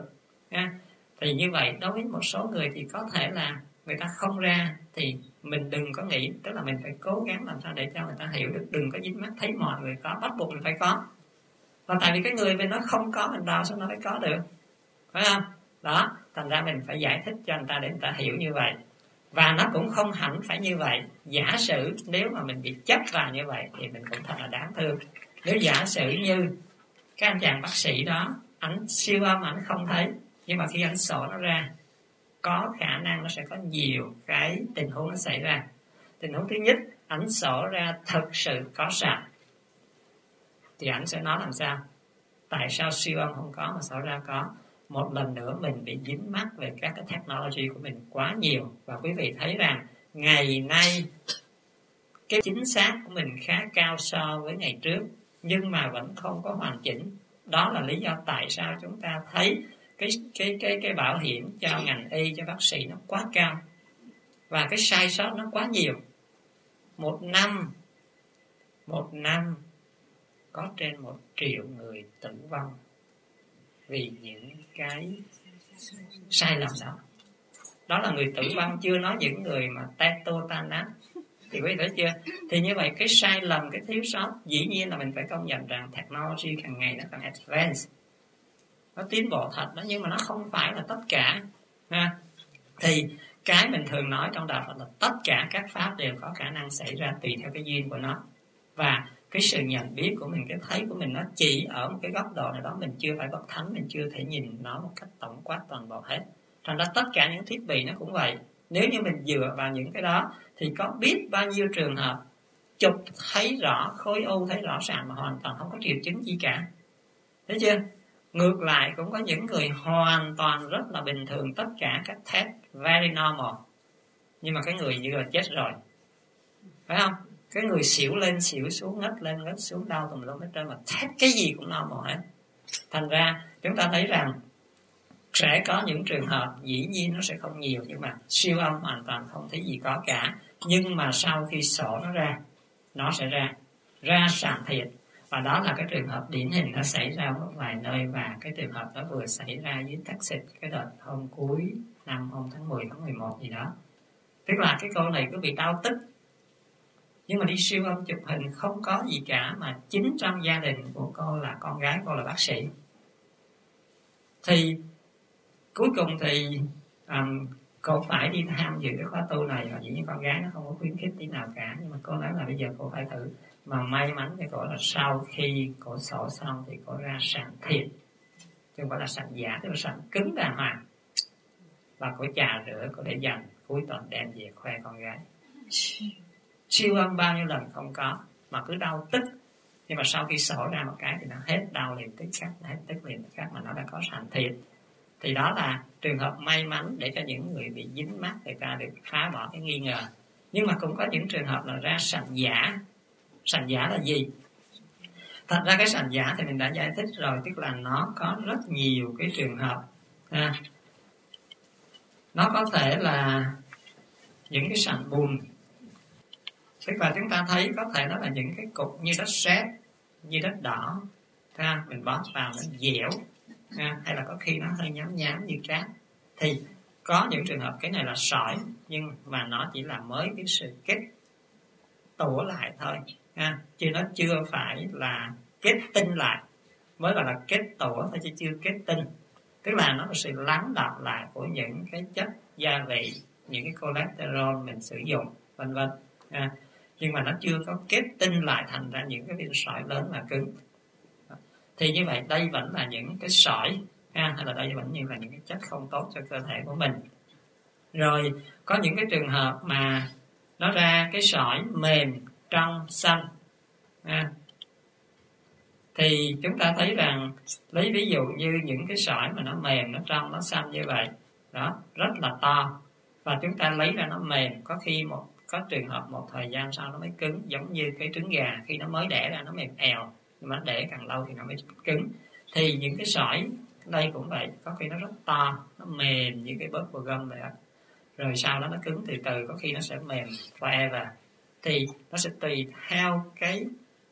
Thì như vậy đối với một số người thì có thể là người ta không ra, thì mình đừng có nghĩ, tức là mình phải cố gắng làm sao để cho người ta hiểu được, đừng có dính mắt thấy mọi người có, bắt buộc mình phải có. Và tại vì cái người bên nó không có, mình đào sao nó phải có được, phải không? Đó, thành ra mình phải giải thích cho người ta để người ta hiểu như vậy. Và nó cũng không hẳn phải như vậy. Giả sử nếu mà mình bị chấp vào như vậy thì mình cũng thật là đáng thương. Nếu giả sử như cái anh chàng bác sĩ đó, ảnh siêu âm ảnh không thấy, nhưng mà khi ảnh sổ nó ra, có khả năng nó sẽ có nhiều cái tình huống nó xảy ra. Tình huống thứ nhất, ảnh sổ ra thực sự có sạch, thì ảnh sẽ nói làm sao? Tại sao siêu âm không có mà sổ ra có? Một lần nữa mình bị dính mắc về các cái technology của mình quá nhiều. Và quý vị thấy rằng ngày nay cái chính xác của mình khá cao so với ngày trước, nhưng mà vẫn không có hoàn chỉnh. Đó là lý do tại sao chúng ta thấy cái bảo hiểm cho ngành y, cho bác sĩ nó quá cao, và cái sai sót nó quá nhiều. Một năm có trên 1 triệu người tử vong vì những cái sai lầm đó. Đó là người tử vong, chưa nói những người mà teto tan nát. Thì quý vị thấy chưa? Thì như vậy cái sai lầm, cái thiếu sót, dĩ nhiên là mình phải công nhận rằng technology càng ngày nó càng advanced, nó tiến bộ thật đó, nhưng mà nó không phải là tất cả. Thì cái mình thường nói trong đạo Phật là tất cả các pháp đều có khả năng xảy ra tùy theo cái duyên của nó. Và cái sự nhận biết của mình, cái thấy của mình nó chỉ ở một cái góc độ nào đó, mình chưa phải bậc thánh, mình chưa thể nhìn nó một cách tổng quát toàn bộ hết. Thành ra tất cả những thiết bị nó cũng vậy. Nếu như mình dựa vào những cái đó thì có biết bao nhiêu trường hợp chụp thấy rõ khối u, thấy rõ ràng mà hoàn toàn không có triệu chứng gì cả. Thấy chưa? Ngược lại cũng có những người hoàn toàn rất là bình thường, tất cả các test very normal, nhưng mà cái người như là chết rồi, phải không? cái người xỉu lên xỉu xuống, ngất lên ngất xuống, đau tùm lum hết trơn, mà hết cái gì cũng normal hết. Thành ra chúng ta thấy rằng sẽ có những trường hợp dĩ nhiên nó sẽ không nhiều, nhưng mà siêu âm hoàn toàn không thấy gì có cả, nhưng mà sau khi sổ nó ra, nó sẽ ra sàn thiệt. Và đó là cái trường hợp điển hình nó xảy ra một vài nơi, và cái trường hợp đó vừa xảy ra với Texas cái đợt hôm cuối năm, hôm tháng 10, tháng 11 gì đó. Tức là cái cô này cứ bị đau tức, nhưng mà đi siêu âm chụp hình không có gì cả, mà chính trong gia đình của cô là con gái cô là bác sĩ. Thì cuối cùng thì cô phải đi tham dự cái khóa tu này, và dĩ nhiên con gái nó không có khuyến khích tí nào cả, nhưng mà cô nói là bây giờ cô phải thử. Mà may mắn cho cô là sau khi cô sổ xong thì cô ra sàn thiệt, chứ không phải là sàn giả, tức là sàn cứng đàng hoàng. Và cô trà rửa, cô để dành cuối tuần đem về khoe con gái. Siêu âm bao nhiêu lần không có, mà cứ đau tức. Nhưng mà sau khi sổ ra một cái thì nó hết đau liền tức khắc, hết tức liền tức khắc, mà nó đã có sàn thiệt. Thì đó là trường hợp may mắn để cho những người bị dính mắc người ta được phá bỏ cái nghi ngờ. Nhưng mà cũng có những trường hợp là ra sàn giả. Sàn giả là gì? Thật ra cái sàn giả thì mình đã giải thích rồi, tức là nó có rất nhiều cái trường hợp. Nó có thể là những cái sàn bùn, tức là chúng ta thấy có thể nó là những cái cục như đất sét, như đất đỏ, mình bóp vào nó dẻo, hay là có khi nó hơi nhám nhám như cát. Thì có những trường hợp cái này là sỏi, nhưng mà nó chỉ là mới cái sự kết tủa lại thôi, chứ nó chưa phải là kết tinh lại, mới gọi là kết tủa thôi chứ chưa kết tinh. Tức là nó là sự lắng đọng lại của những cái chất gia vị, những cái cholesterol mình sử dụng, vân vân. Nhưng mà nó chưa có kết tinh lại thành ra những cái viên sỏi lớn và cứng. Thì như vậy đây vẫn là những cái sỏi, hay là đây vẫn như là những cái chất không tốt cho cơ thể của mình. Rồi có những cái trường hợp mà nó ra cái sỏi mềm trong xanh, thì chúng ta thấy rằng, lấy ví dụ như những cái sỏi mà nó mềm, nó trong, nó xanh như vậy đó, rất là to, và chúng ta lấy ra nó mềm, có khi có trường hợp một thời gian sau nó mới cứng, giống như cái trứng gà khi nó mới đẻ ra nó mềm èo, nhưng mà để càng lâu thì nó mới cứng. Thì những cái sỏi đây cũng vậy, có khi nó rất to, nó mềm như cái bớt của gum vậy đó, rồi sau đó nó cứng từ từ, có khi nó sẽ mềm forever. Thì nó sẽ tùy theo cái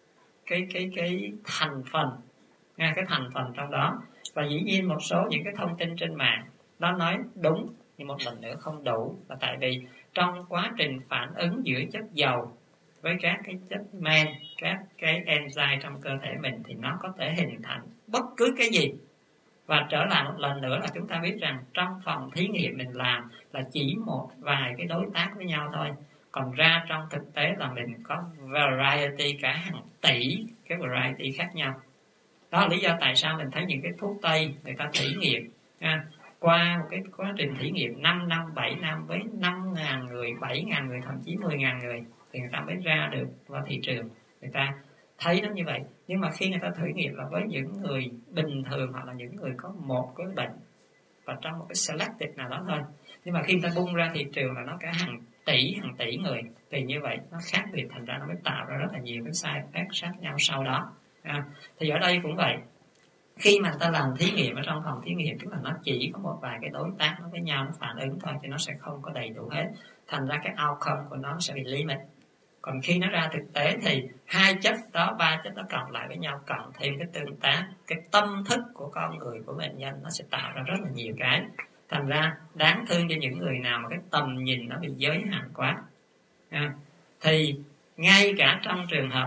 thành phần, cái thành phần trong đó. Và dĩ nhiên một số những cái thông tin trên mạng nó nói đúng, nhưng một lần nữa không đủ, là tại vì trong quá trình phản ứng giữa chất dầu với các cái chất men, các cái enzyme trong cơ thể mình, thì nó có thể hình thành bất cứ cái gì. Và trở lại một lần nữa là chúng ta biết rằng trong phòng thí nghiệm mình làm là chỉ một vài cái đối tác với nhau thôi, còn ra trong thực tế là mình có variety cả hàng tỷ cái variety khác nhau. Đó là lý do tại sao mình thấy những cái thuốc Tây người ta thử nghiệm qua một cái quá trình thí nghiệm 5 năm, 7 năm với 5.000 người, 7.000 người, thậm chí 10.000 người, thì người ta mới ra được vào thị trường. Người ta thấy nó như vậy. Nhưng mà khi người ta thử nghiệm là với những người bình thường, hoặc là những người có một cái bệnh và trong một cái selective nào đó thôi, nhưng mà khi người ta bung ra thị trường là nó cả hàng tỷ người, thì như vậy nó khác biệt, thành ra nó mới tạo ra rất là nhiều cái side effect khác nhau sau đó. Thì ở đây cũng vậy, khi mà người ta làm thí nghiệm ở trong phòng thí nghiệm, tức là nó chỉ có một vài cái đối tác nó với nhau, nó phản ứng thôi, chứ nó sẽ không có đầy đủ hết, thành ra cái outcome của nó sẽ bị limit. Còn khi nó ra thực tế thì hai chất đó, ba chất đó cộng lại với nhau, cộng thêm cái tương tác, cái tâm thức của con người, của bệnh nhân, nó sẽ tạo ra rất là nhiều cái. Thành ra đáng thương cho những người nào mà cái tầm nhìn nó bị giới hạn quá. Thì ngay cả trong trường hợp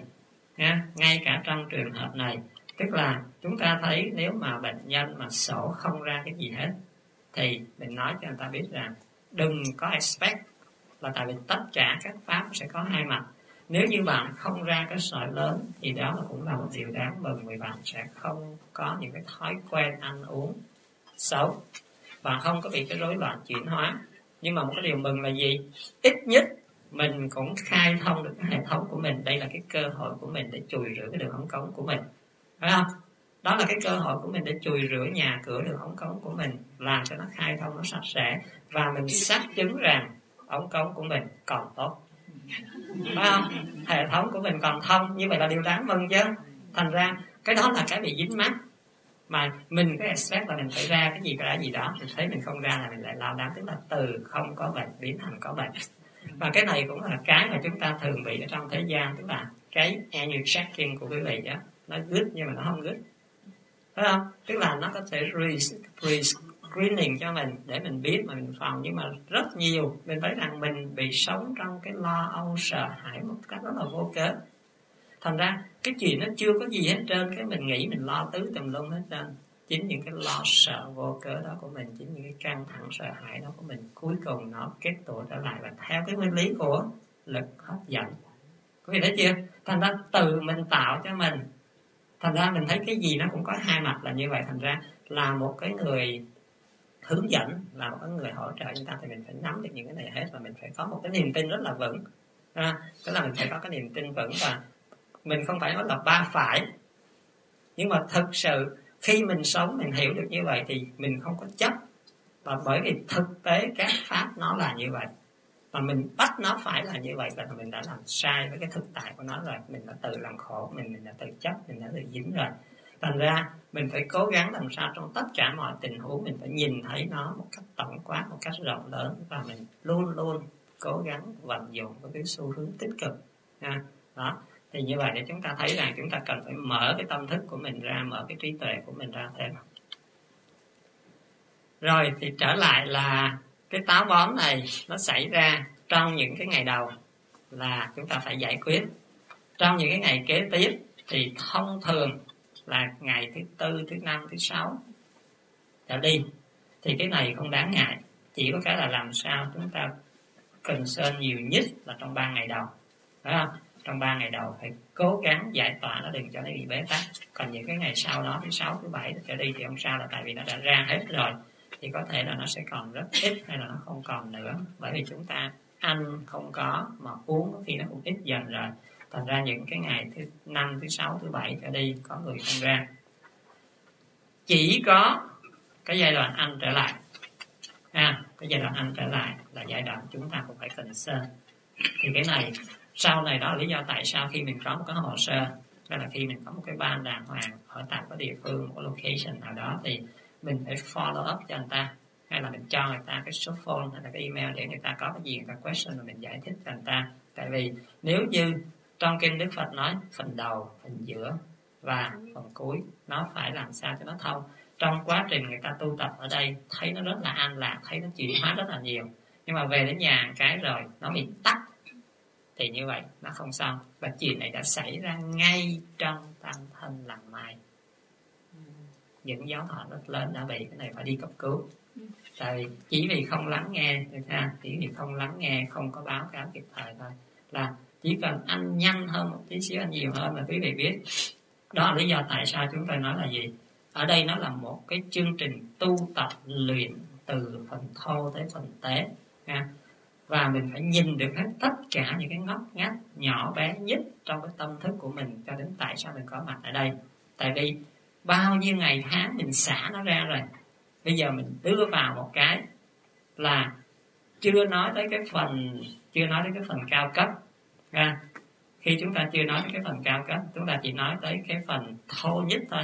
này, tức là chúng ta thấy nếu mà bệnh nhân mà sổ không ra cái gì hết, thì mình nói cho người ta biết rằng đừng có expect, là tại vì tất cả các pháp sẽ có hai mặt. Nếu như bạn không ra cái sỏi lớn thì đó là cũng là một điều đáng mừng, vì bạn sẽ không có những cái thói quen ăn uống xấu, bạn không có bị cái rối loạn chuyển hóa. Nhưng mà một cái điều mừng là gì? Ít nhất mình cũng khai thông được cái hệ thống của mình. Đây là cái cơ hội của mình để chùi rửa cái đường ống cống của mình, phải không? Đó là cái cơ hội của mình để chùi rửa nhà cửa, đường ống cống của mình, làm cho nó khai thông, nó sạch sẽ, và mình xác chứng rằng ống cống của mình còn tốt. phải không? Hệ thống của mình còn thông, như vậy là điều đáng mừng chứ. Thành ra cái đó là cái bị dính mắc, mà mình có expect là mình phải ra cái gì đó, mình thấy mình không ra là mình lại lao đao, tức là từ không có bệnh biến thành có bệnh. Và cái này cũng là cái mà chúng ta thường bị ở trong thế gian, tức là cái annual checking của quý vị đó, nó good nhưng mà nó không good, phải không? Tức là nó có thể pre-screening cho mình để mình biết mà mình phòng, nhưng mà rất nhiều mình thấy rằng mình bị sống trong cái lo âu sợ hãi một cách rất là vô cớ. Thành ra cái chuyện nó chưa có gì hết trơn, cái mình nghĩ mình lo tứ tùm lum hết trơn. Chính những cái lo sợ vô cớ đó của mình, chính những cái căng thẳng sợ hãi đó của mình, cuối cùng nó kết tụ trở lại và theo cái nguyên lý của lực hấp dẫn. Quý vị thấy chưa? Thành ra từ mình tạo cho mình. Thành ra mình thấy cái gì nó cũng có hai mặt là như vậy. Thành ra là một cái người hướng dẫn, là một cái người hỗ trợ chúng ta, thì mình phải nắm được những cái này hết, và mình phải có một cái niềm tin rất là vững. Tức là mình phải có cái niềm tin vững, và mình không phải nói là ba phải, nhưng mà thực sự khi mình sống mình hiểu được như vậy thì mình không có chấp. Và bởi vì thực tế các pháp nó là như vậy, và mình bắt nó phải là như vậy là mình đã làm sai với cái thực tại của nó rồi. Mình đã tự làm khổ mình đã tự chấp, mình đã tự dính rồi. Thành ra mình phải cố gắng làm sao trong tất cả mọi tình huống mình phải nhìn thấy nó một cách tổng quát, một cách rộng lớn, và mình luôn luôn cố gắng vận dụng với cái xu hướng tích cực. Đó. Thì như vậy để chúng ta thấy rằng chúng ta cần phải mở cái tâm thức của mình ra, mở cái trí tuệ của mình ra thêm. Rồi thì trở lại là cái táo bón này nó xảy ra trong những cái ngày đầu là chúng ta phải giải quyết. Trong những cái ngày kế tiếp thì thông thường là ngày thứ tư, thứ năm, thứ sáu trở đi thì cái này không đáng ngại. Chỉ có cái là làm sao chúng ta concern nhiều nhất là trong 3 ngày đầu, phải không? Trong 3 ngày đầu phải cố gắng giải tỏa nó, đừng cho nó bị bế tắc. Còn những cái ngày sau đó, thứ 6, thứ 7 trở đi thì không sao, là tại vì nó đã ra hết rồi, thì có thể là nó sẽ còn rất ít hay là nó không còn nữa, bởi vì chúng ta ăn không có mà uống khi nó cũng ít dần rồi. Thành ra những cái ngày thứ 5, thứ 6, thứ 7 trở đi có người không ra. Chỉ có cái giai đoạn ăn trở lại, cái giai đoạn ăn trở lại là giai đoạn chúng ta cũng phải concern. Thì cái này sau này đó là lý do tại sao khi mình có một cái hồ sơ, hay là khi mình có một cái ban đàng hoàng ở tại cái địa phương, một location nào đó, thì mình phải follow up cho người ta, hay là mình cho người ta cái số phone hay là cái email để người ta có cái gì người ta question, rồi mình giải thích cho người ta. Tại vì nếu như trong kinh Đức Phật nói phần đầu, phần giữa và phần cuối nó phải làm sao cho nó thông. Trong quá trình người ta tu tập ở đây thấy nó rất là an lạc, thấy nó chuyển hóa rất là nhiều, nhưng mà về đến nhà cái rồi nó bị tắc thì như vậy nó không xong. Và chuyện này đã xảy ra ngay trong tam thân làng mai. Những giáo thọ rất lớn đã bị cái này phải đi cấp cứu. Tại vì chỉ vì không lắng nghe, chỉ vì không lắng nghe, không có báo cáo kịp thời thôi. Là chỉ cần ăn nhanh hơn một tí xíu, ăn nhiều hơn là quý vị biết. Đó là lý do tại sao chúng tôi nói là gì? Ở đây nó là một cái chương trình tu tập luyện từ phần thô tới phần tế. Và mình phải nhìn được hết tất cả những cái ngóc ngách nhỏ bé nhất trong cái tâm thức của mình, cho đến tại sao mình có mặt ở đây. Tại vì bao nhiêu ngày tháng mình xả nó ra rồi, bây giờ mình đưa vào một cái là chưa nói tới cái phần cao cấp. Khi chúng ta chưa nói tới cái phần cao cấp, chúng ta chỉ nói tới cái phần thô nhất thôi.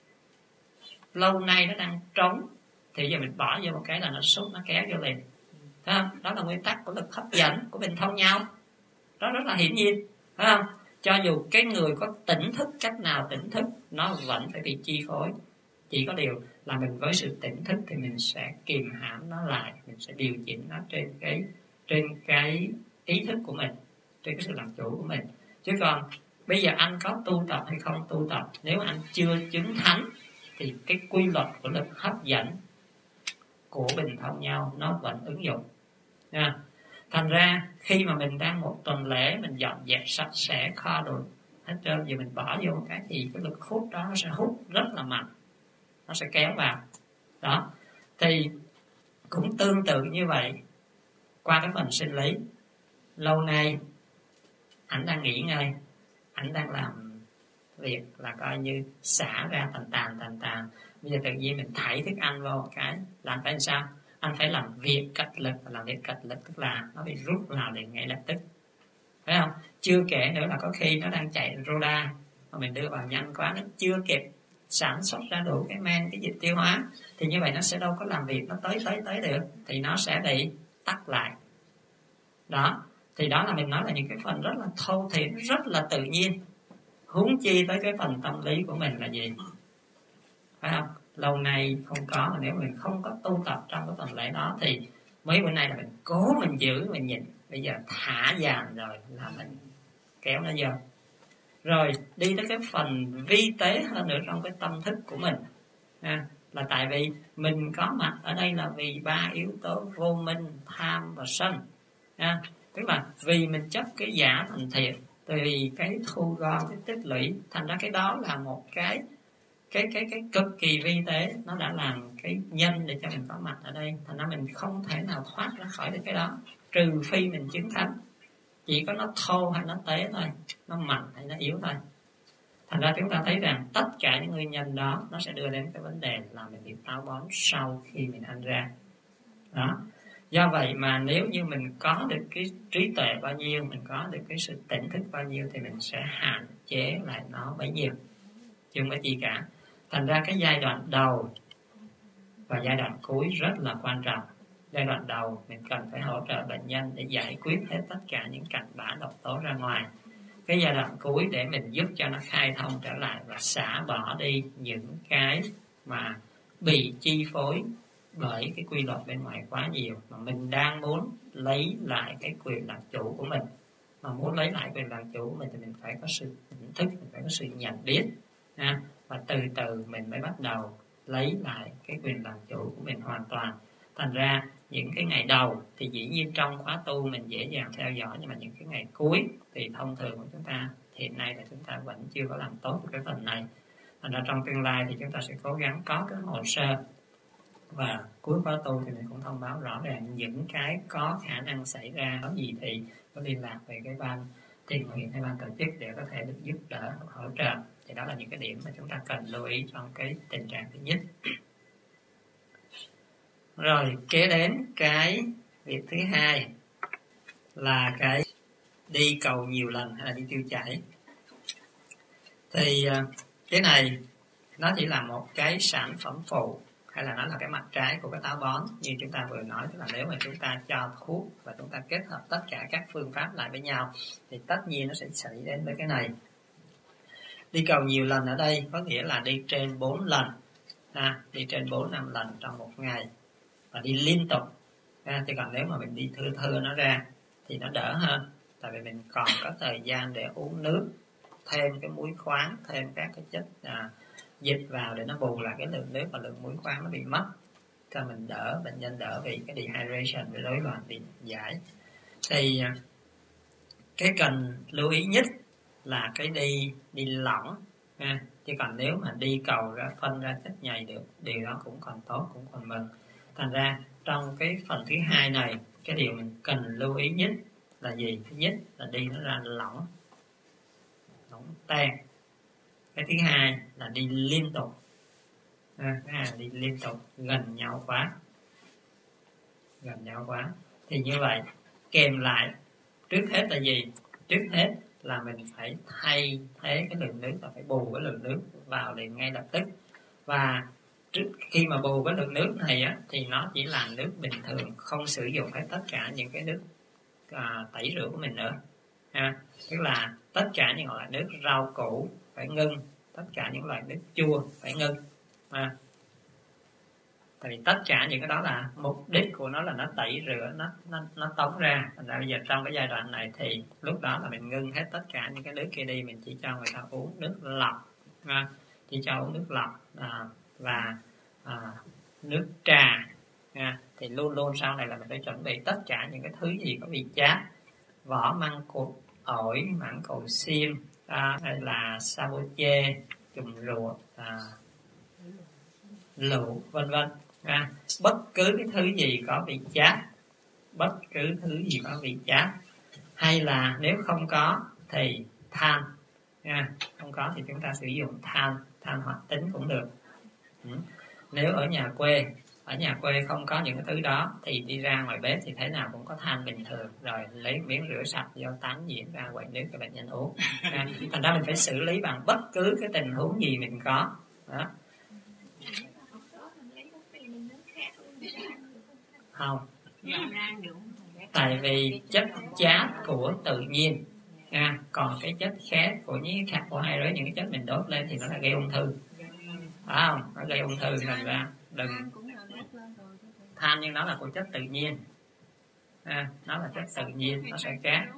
Lâu nay nó đang trống thì giờ mình bỏ vô một cái là nó sút, nó kéo vô liền. Đó là nguyên tắc của lực hấp dẫn của mình thông nhau. Đó rất là hiển nhiên, phải không? Cho dù cái người có tỉnh thức cách nào tỉnh thức, nó vẫn phải bị chi phối. Chỉ có điều là mình với sự tỉnh thức thì mình sẽ kìm hãm nó lại, mình sẽ điều chỉnh nó trên cái ý thức của mình, trên cái sự làm chủ của mình. Chứ còn bây giờ anh có tu tập hay không tu tập, nếu anh chưa chứng thánh thì cái quy luật của lực hấp dẫn của bình thông nhau nó vẫn ứng dụng. Thành ra khi mà mình đang một tuần lễ mình dọn dẹp sạch sẽ kho đồ hết trơn, giờ mình bỏ vô một cái thì cái lực hút đó nó sẽ hút rất là mạnh, nó sẽ kéo vào. Đó thì cũng tương tự như vậy. Qua cái phần sinh lý, lâu nay ảnh đang nghỉ ngơi, ảnh đang làm việc là coi như xả ra tàn tàn. Bây giờ tự nhiên mình thảy thức ăn vô một cái là anh phải làm sao? Anh phải làm việc cật lực. Và làm việc cật lực tức là nó bị rút vào liền ngay lập tức. phải không? Chưa kể nữa là có khi nó đang chạy roda mà mình đưa vào nhanh quá, nó chưa kịp sản xuất ra đủ cái men, cái dịch tiêu hóa, thì như vậy nó sẽ đâu có làm việc nó tới được, thì nó sẽ bị tắc lại. Đó, thì đó là mình nói là những cái phần rất là thô thiển, rất là tự nhiên. Huống chi tới cái phần tâm lý của mình là gì, phải không? Lâu nay không có, mà nếu mình không có tu tập trong cái phần lễ đó thì mấy bữa nay là mình cố mình giữ, mình nhìn, bây giờ thả dàn rồi là mình kéo nó vô. Rồi đi tới cái phần vi tế hơn nữa trong cái tâm thức của mình, là tại vì mình có mặt ở đây là vì 3 yếu tố vô minh, tham và sân. Tức là vì mình chấp cái giả thành thiệt, vì cái thu gom, cái tích lũy, thành ra cái đó là một cái cực kỳ vi tế, nó đã làm cái nhân để cho mình có mặt ở đây. Thành ra mình không thể nào thoát ra khỏi được cái đó, trừ phi mình chứng thánh. Chỉ có nó thô hay nó tế thôi, nó mạnh hay nó yếu thôi. Thành ra chúng ta thấy rằng tất cả những nguyên nhân đó nó sẽ đưa đến cái vấn đề là mình bị táo bón sau khi mình ăn ra. Đó. Do vậy mà nếu như mình có được cái trí tuệ bao nhiêu, mình có được cái sự tỉnh thức bao nhiêu, thì mình sẽ hạn chế lại nó bấy nhiêu, chứ không có gì cả. Thành ra cái giai đoạn đầu và giai đoạn cuối rất là quan trọng. Giai đoạn đầu mình cần phải hỗ trợ bệnh nhân để giải quyết hết tất cả những cặn bã độc tố ra ngoài. Cái giai đoạn cuối để mình giúp cho nó khai thông trở lại và xả bỏ đi những cái mà bị chi phối bởi cái quy luật bên ngoài quá nhiều, mà mình đang muốn lấy lại cái quyền làm chủ của mình. Mà muốn lấy lại quyền làm chủ của mình thì mình phải có sự tỉnh thức, mình phải có sự nhận biết, và từ từ mình mới bắt đầu lấy lại cái quyền làm chủ của mình hoàn toàn. Thành ra những cái ngày đầu thì dĩ nhiên trong khóa tu mình dễ dàng theo dõi, nhưng mà những cái ngày cuối thì thông thường của chúng ta hiện nay là chúng ta vẫn chưa có làm tốt cái phần này. Thành ra trong tương lai thì chúng ta sẽ cố gắng có cái hồ sơ, và cuối khóa tu thì mình cũng thông báo rõ ràng những cái có khả năng xảy ra có gì thì có liên lạc về cái ban thiện nguyện hay ban tổ chức để có thể được giúp đỡ, hỗ trợ. Thì đó là những cái điểm mà chúng ta cần lưu ý trong cái tình trạng thứ nhất. Rồi kế đến cái việc thứ hai là cái đi cầu nhiều lần hay là đi tiêu chảy. Thì cái này nó chỉ là một cái sản phẩm phụ, hay là nó là cái mặt trái của cái táo bón như chúng ta vừa nói. Tức là nếu mà chúng ta cho thuốc và chúng ta kết hợp tất cả các phương pháp lại với nhau thì tất nhiên nó sẽ xảy đến với cái này. Đi cầu nhiều lần ở đây có nghĩa là đi trên 4 lần, đi trên 4-5 lần trong một ngày và đi liên tục. Thì còn nếu mà mình đi thưa nó ra thì nó đỡ hơn, tại vì mình còn có thời gian để uống nước, thêm cái muối khoáng, thêm các cái chất dịch vào để nó bù lại cái lượng nước và lượng muối khoáng nó bị mất, cho mình đỡ, bệnh nhân đỡ vì cái dehydration, với rối loạn điện giải. Thì cái cần lưu ý nhất là cái đi lỏng, chứ còn nếu mà đi cầu ra phân ra chất nhầy được, điều đó cũng còn tốt, cũng còn mừng. Thành ra trong cái phần thứ hai này, cái điều mình cần lưu ý nhất là gì? Thứ nhất là đi nó ra lỏng tan. Cái thứ hai là đi liên tục, đi liên tục gần nhau quá. Thì như vậy kèm lại, trước hết là gì? Trước hết là mình phải thay thế cái lượng nước, và phải bù cái lượng nước vào liền ngay lập tức. Và trước khi mà bù cái lượng nước này thì nó chỉ là nước bình thường, không sử dụng hết tất cả những cái nước tẩy rửa của mình nữa. Tức là tất cả những loại nước rau củ phải ngưng, tất cả những loại nước chua phải ngưng. Tại vì tất cả những cái đó là mục đích của nó là nó tẩy rửa, nó tống ra. Thành ra bây giờ trong cái giai đoạn này thì lúc đó là mình ngưng hết tất cả những cái nước kia đi, mình chỉ cho người ta uống nước lọc, chỉ cho uống nước lọc và nước trà. Thì luôn luôn sau này là mình phải chuẩn bị tất cả những cái thứ gì có vị chát, vỏ măng cụt, ổi, mãng cầu xiêm, hay là sa bô chê, chùm ruột, lựu, vân vân. Bất cứ cái thứ gì có vị chát, hay là nếu không có thì than, không có thì chúng ta sử dụng than hoạt tính cũng được. Nếu ở nhà quê ở nhà quê không có những cái thứ đó thì đi ra ngoài bếp thì thế nào cũng có than bình thường, rồi lấy miếng rửa sạch do tán nhiễm ra quậy nước cho bệnh nhân uống. Thành ra mình phải xử lý bằng bất cứ cái tình huống gì mình có đó. Không, tại vì chất chát của tự nhiên còn cái chất khác của những carbohydrate, những cái chất mình đốt lên thì nó là gây ung thư, phải không? Nó gây ung thư. Thành ra đừng than, nhưng nó là của chất tự nhiên, nó là chất tự nhiên, nó sẽ khác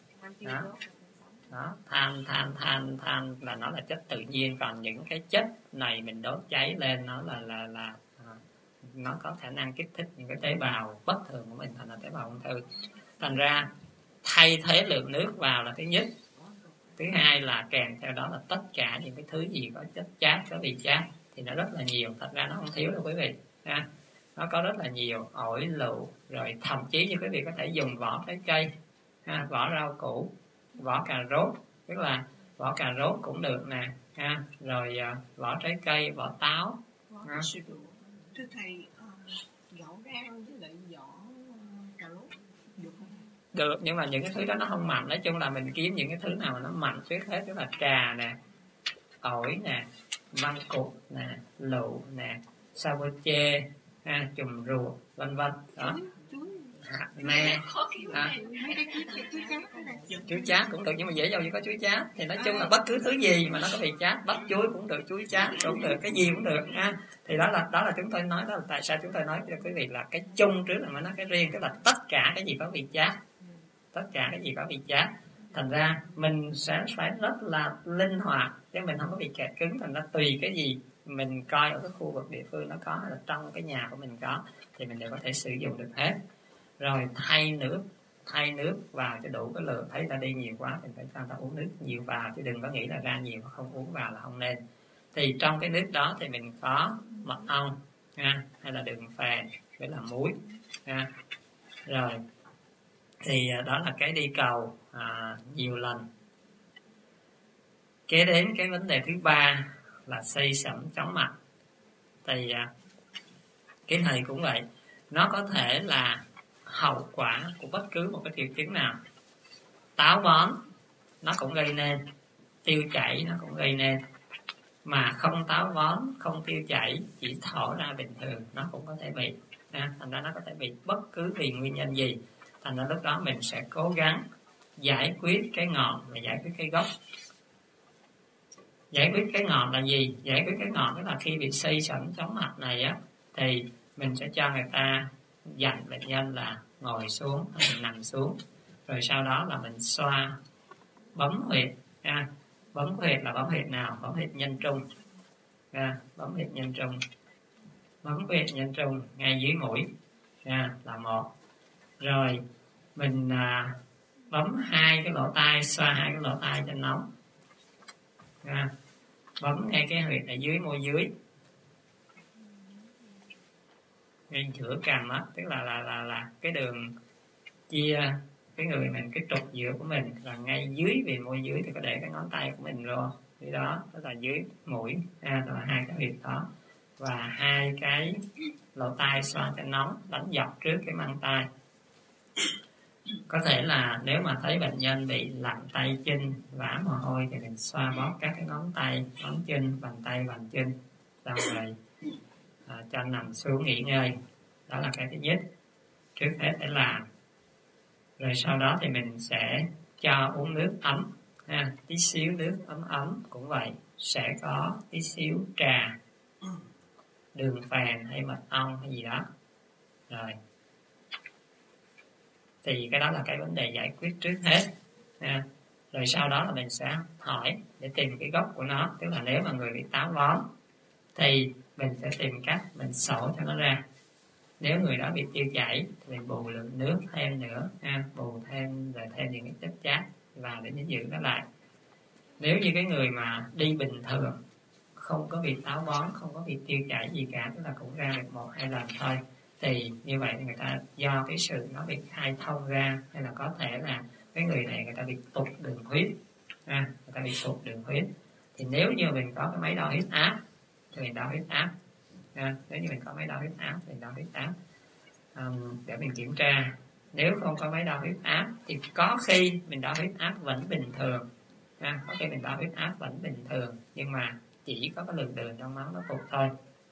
đó. Than là nó là chất tự nhiên, còn những cái chất này mình đốt cháy lên nó là nó có khả năng kích thích những cái tế bào bất thường của mình, thành là tế bào ung thư. Thành ra thay thế lượng nước vào là thứ nhất. Thứ hai là kèm theo đó là tất cả những cái thứ gì có chất chát, có vị chát thì nó rất là nhiều. Thật ra nó không thiếu đâu quý vị nó có rất là nhiều, ổi, lựu, rồi thậm chí như quý vị có thể dùng vỏ trái cây, vỏ rau củ, vỏ cà rốt, tức là vỏ cà rốt cũng được nè, rồi vỏ trái cây, vỏ táo. Thưa thầy, gạo rang với lại vỏ cà rốt được không? Được, nhưng mà những cái thứ đó nó không mặn. Nói chung là mình kiếm những cái thứ nào mà nó mặn trước hết, tức là trà nè, ổi nè, măng cụt nè, lựu nè, saboche, chùm ruột, vân vân đó. Hạt me, chuối chát cũng được, nhưng mà dễ dầu gì có chuối chát. Thì nói chung là bất cứ thứ gì mà nó có vị chát, bắp chuối cũng được, chuối chát cũng được, cái gì cũng được Thì đó là chúng tôi nói, đó là tại sao chúng tôi nói cho quý vị là cái chung trước là mới nói cái riêng, tức là tất cả cái gì có vị chát, tất cả cái gì có vị chát. Thành ra mình sẽ phải rất là linh hoạt, chứ mình không có bị kẹt cứng. Thành ra tùy cái gì mình coi ở cái khu vực địa phương nó có, hay là trong cái nhà của mình có, thì mình đều có thể sử dụng được hết. Rồi thay nước vào cho đủ cái lượng. Thấy ta đi nhiều quá thì phải cho ta uống nước nhiều vào, chứ đừng có nghĩ là ra nhiều mà không uống vào là không nên. Thì trong cái nước đó thì mình có mật ong hay là đường phèn với là muối Rồi thì đó là cái đi cầu nhiều lần. Kế đến cái vấn đề thứ ba là xây sẩm chóng mặt. Thì cái này cũng vậy, nó có thể là hậu quả của bất cứ một cái triệu chứng nào. Táo bón nó cũng gây nên, tiêu chảy nó cũng gây nên, mà không táo bón, không tiêu chảy, chỉ thở ra bình thường nó cũng có thể bị. Thành ra nó có thể bị bất cứ vì nguyên nhân gì. Thành ra lúc đó mình sẽ cố gắng giải quyết cái ngọn và giải quyết cái gốc. Giải quyết cái ngọn là gì? Giải quyết cái ngọn tức là khi bị xây sẩm chóng mặt này thì mình sẽ cho người ta dặn bệnh nhân là ngồi xuống hay là nằm xuống, rồi sau đó là mình xoa bấm huyệt. Bấm huyệt là bấm huyệt nào? Bấm huyệt nhân trung. Bấm huyệt nhân trung, bấm huyệt nhân trung ngay dưới mũi là một. Rồi mình bấm hai cái lỗ tai, xoa hai cái lỗ tai cho nóng. Bấm ngay cái huyệt ở dưới môi dưới, ngay giữa cằm á, tức là cái đường chia cái người mình, cái trục giữa của mình là ngay dưới về môi dưới, thì có để cái ngón tay của mình rồi dưới đó, tức là dưới mũi là hai cái huyệt đó, và hai cái lỗ tai xoa cho nóng, đánh dọc trước cái mang tay. Có thể là nếu mà thấy bệnh nhân bị lạnh tay chân, vã mồ hôi thì mình xoa bóp các cái ngón tay, ngón chân, bàn tay, bàn chân, xong rồi cho nằm xuống nghỉ ngơi. Đó là cái thứ nhất trước hết phải làm. Rồi sau đó thì mình sẽ cho uống nước ấm, tí xíu nước ấm cũng vậy, sẽ có tí xíu trà, đường phèn hay mật ong hay gì đó. Rồi thì cái đó là cái vấn đề giải quyết trước hết. Rồi sau đó là mình sẽ hỏi để tìm cái gốc của nó. Tức là nếu mà người bị táo bón thì mình sẽ tìm cách mình sổ cho nó ra. Nếu người đó bị tiêu chảy thì mình bù lượng nước thêm nữa, bù thêm rồi thêm những cái chất chát vào để giữ nó lại. Nếu như cái người mà đi bình thường, không có bị táo bón, không có bị tiêu chảy gì cả, tức là cũng ra được 1-2 lần thôi, thì như vậy người ta do cái sự nó bị khai thông ra, hay là có thể là cái người này người ta bị tụt đường huyết, người ta bị tụt đường huyết, thì nếu như mình có cái máy đo huyết áp thì mình đo huyết áp, Nếu như mình có máy đo huyết áp thì đo huyết áp để mình kiểm tra. Nếu không có máy đo huyết áp thì có khi mình đo huyết áp vẫn bình thường, có khi mình đo huyết áp vẫn bình thường, nhưng mà chỉ có cái lượng đường trong máu nó tụt thôi.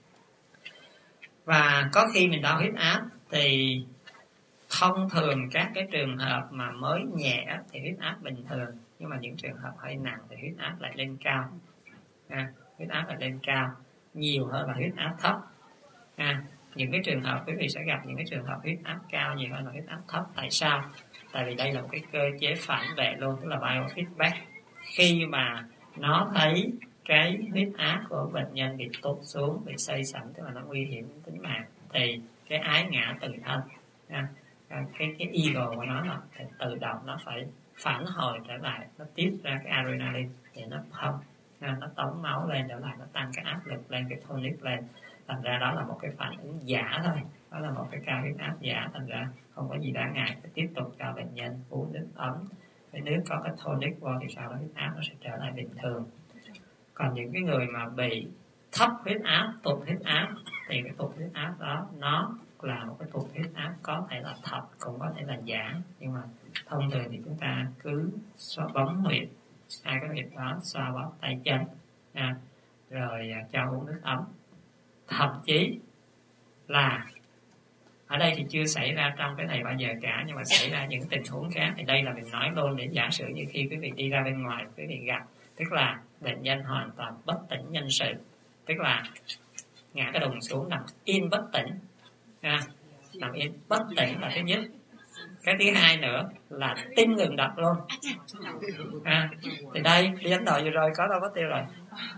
Và có khi mình đo huyết áp thì thông thường các cái trường hợp mà mới nhẹ thì huyết áp bình thường, nhưng mà những trường hợp hơi nặng thì huyết áp lại lên cao, huyết áp lại lên cao nhiều hơn là huyết áp thấp. Những cái trường hợp quý vị sẽ gặp những cái trường hợp huyết áp cao nhiều hơn là huyết áp thấp. Tại sao? Tại vì đây là một cái cơ chế phản vệ luôn, tức là biofeedback. Khi mà nó thấy cái huyết áp của bệnh nhân bị tụt xuống, bị xây sẩm, tức là nó nguy hiểm đến tính mạng, thì cái ái ngã tự thân, cái ego của nó là tự động nó phải phản hồi trở lại, nó tiết ra cái adrenaline để nó pump, nó tống máu lên trở lại, nó tăng cái áp lực lên, cái tonic lên. Thành ra đó là một cái phản ứng giả thôi, đó là một cái cao huyết áp giả. Thành ra không có gì đáng ngại, phải tiếp tục cho bệnh nhân uống nước ấm, cái nước có cái tonic vô thì sau đó huyết áp nó sẽ trở lại bình thường. Còn những cái người mà bị thấp huyết áp, tụt huyết áp, thì cái tụt huyết áp đó nó là một cái tụt huyết áp có thể là thật, cũng có thể là giả. Nhưng mà thông thường thì chúng ta cứ bấm huyệt, hai cái huyệt đó, xoa bóp tay chân, rồi cho uống nước ấm. Thậm chí là ở đây thì chưa xảy ra trong cái này bao giờ cả, nhưng mà xảy ra những tình huống khác. Thì đây là mình nói luôn để giả sử như khi quý vị đi ra bên ngoài, quý vị gặp, tức là bệnh nhân hoàn toàn bất tỉnh nhân sự, tức là ngã cái đùng xuống nằm yên bất tỉnh, nằm yên bất tỉnh là thứ nhất. Cái thứ hai nữa là tim ngừng đập luôn. Thì đây đi Ấn Độ vừa rồi có đâu có tiêu rồi,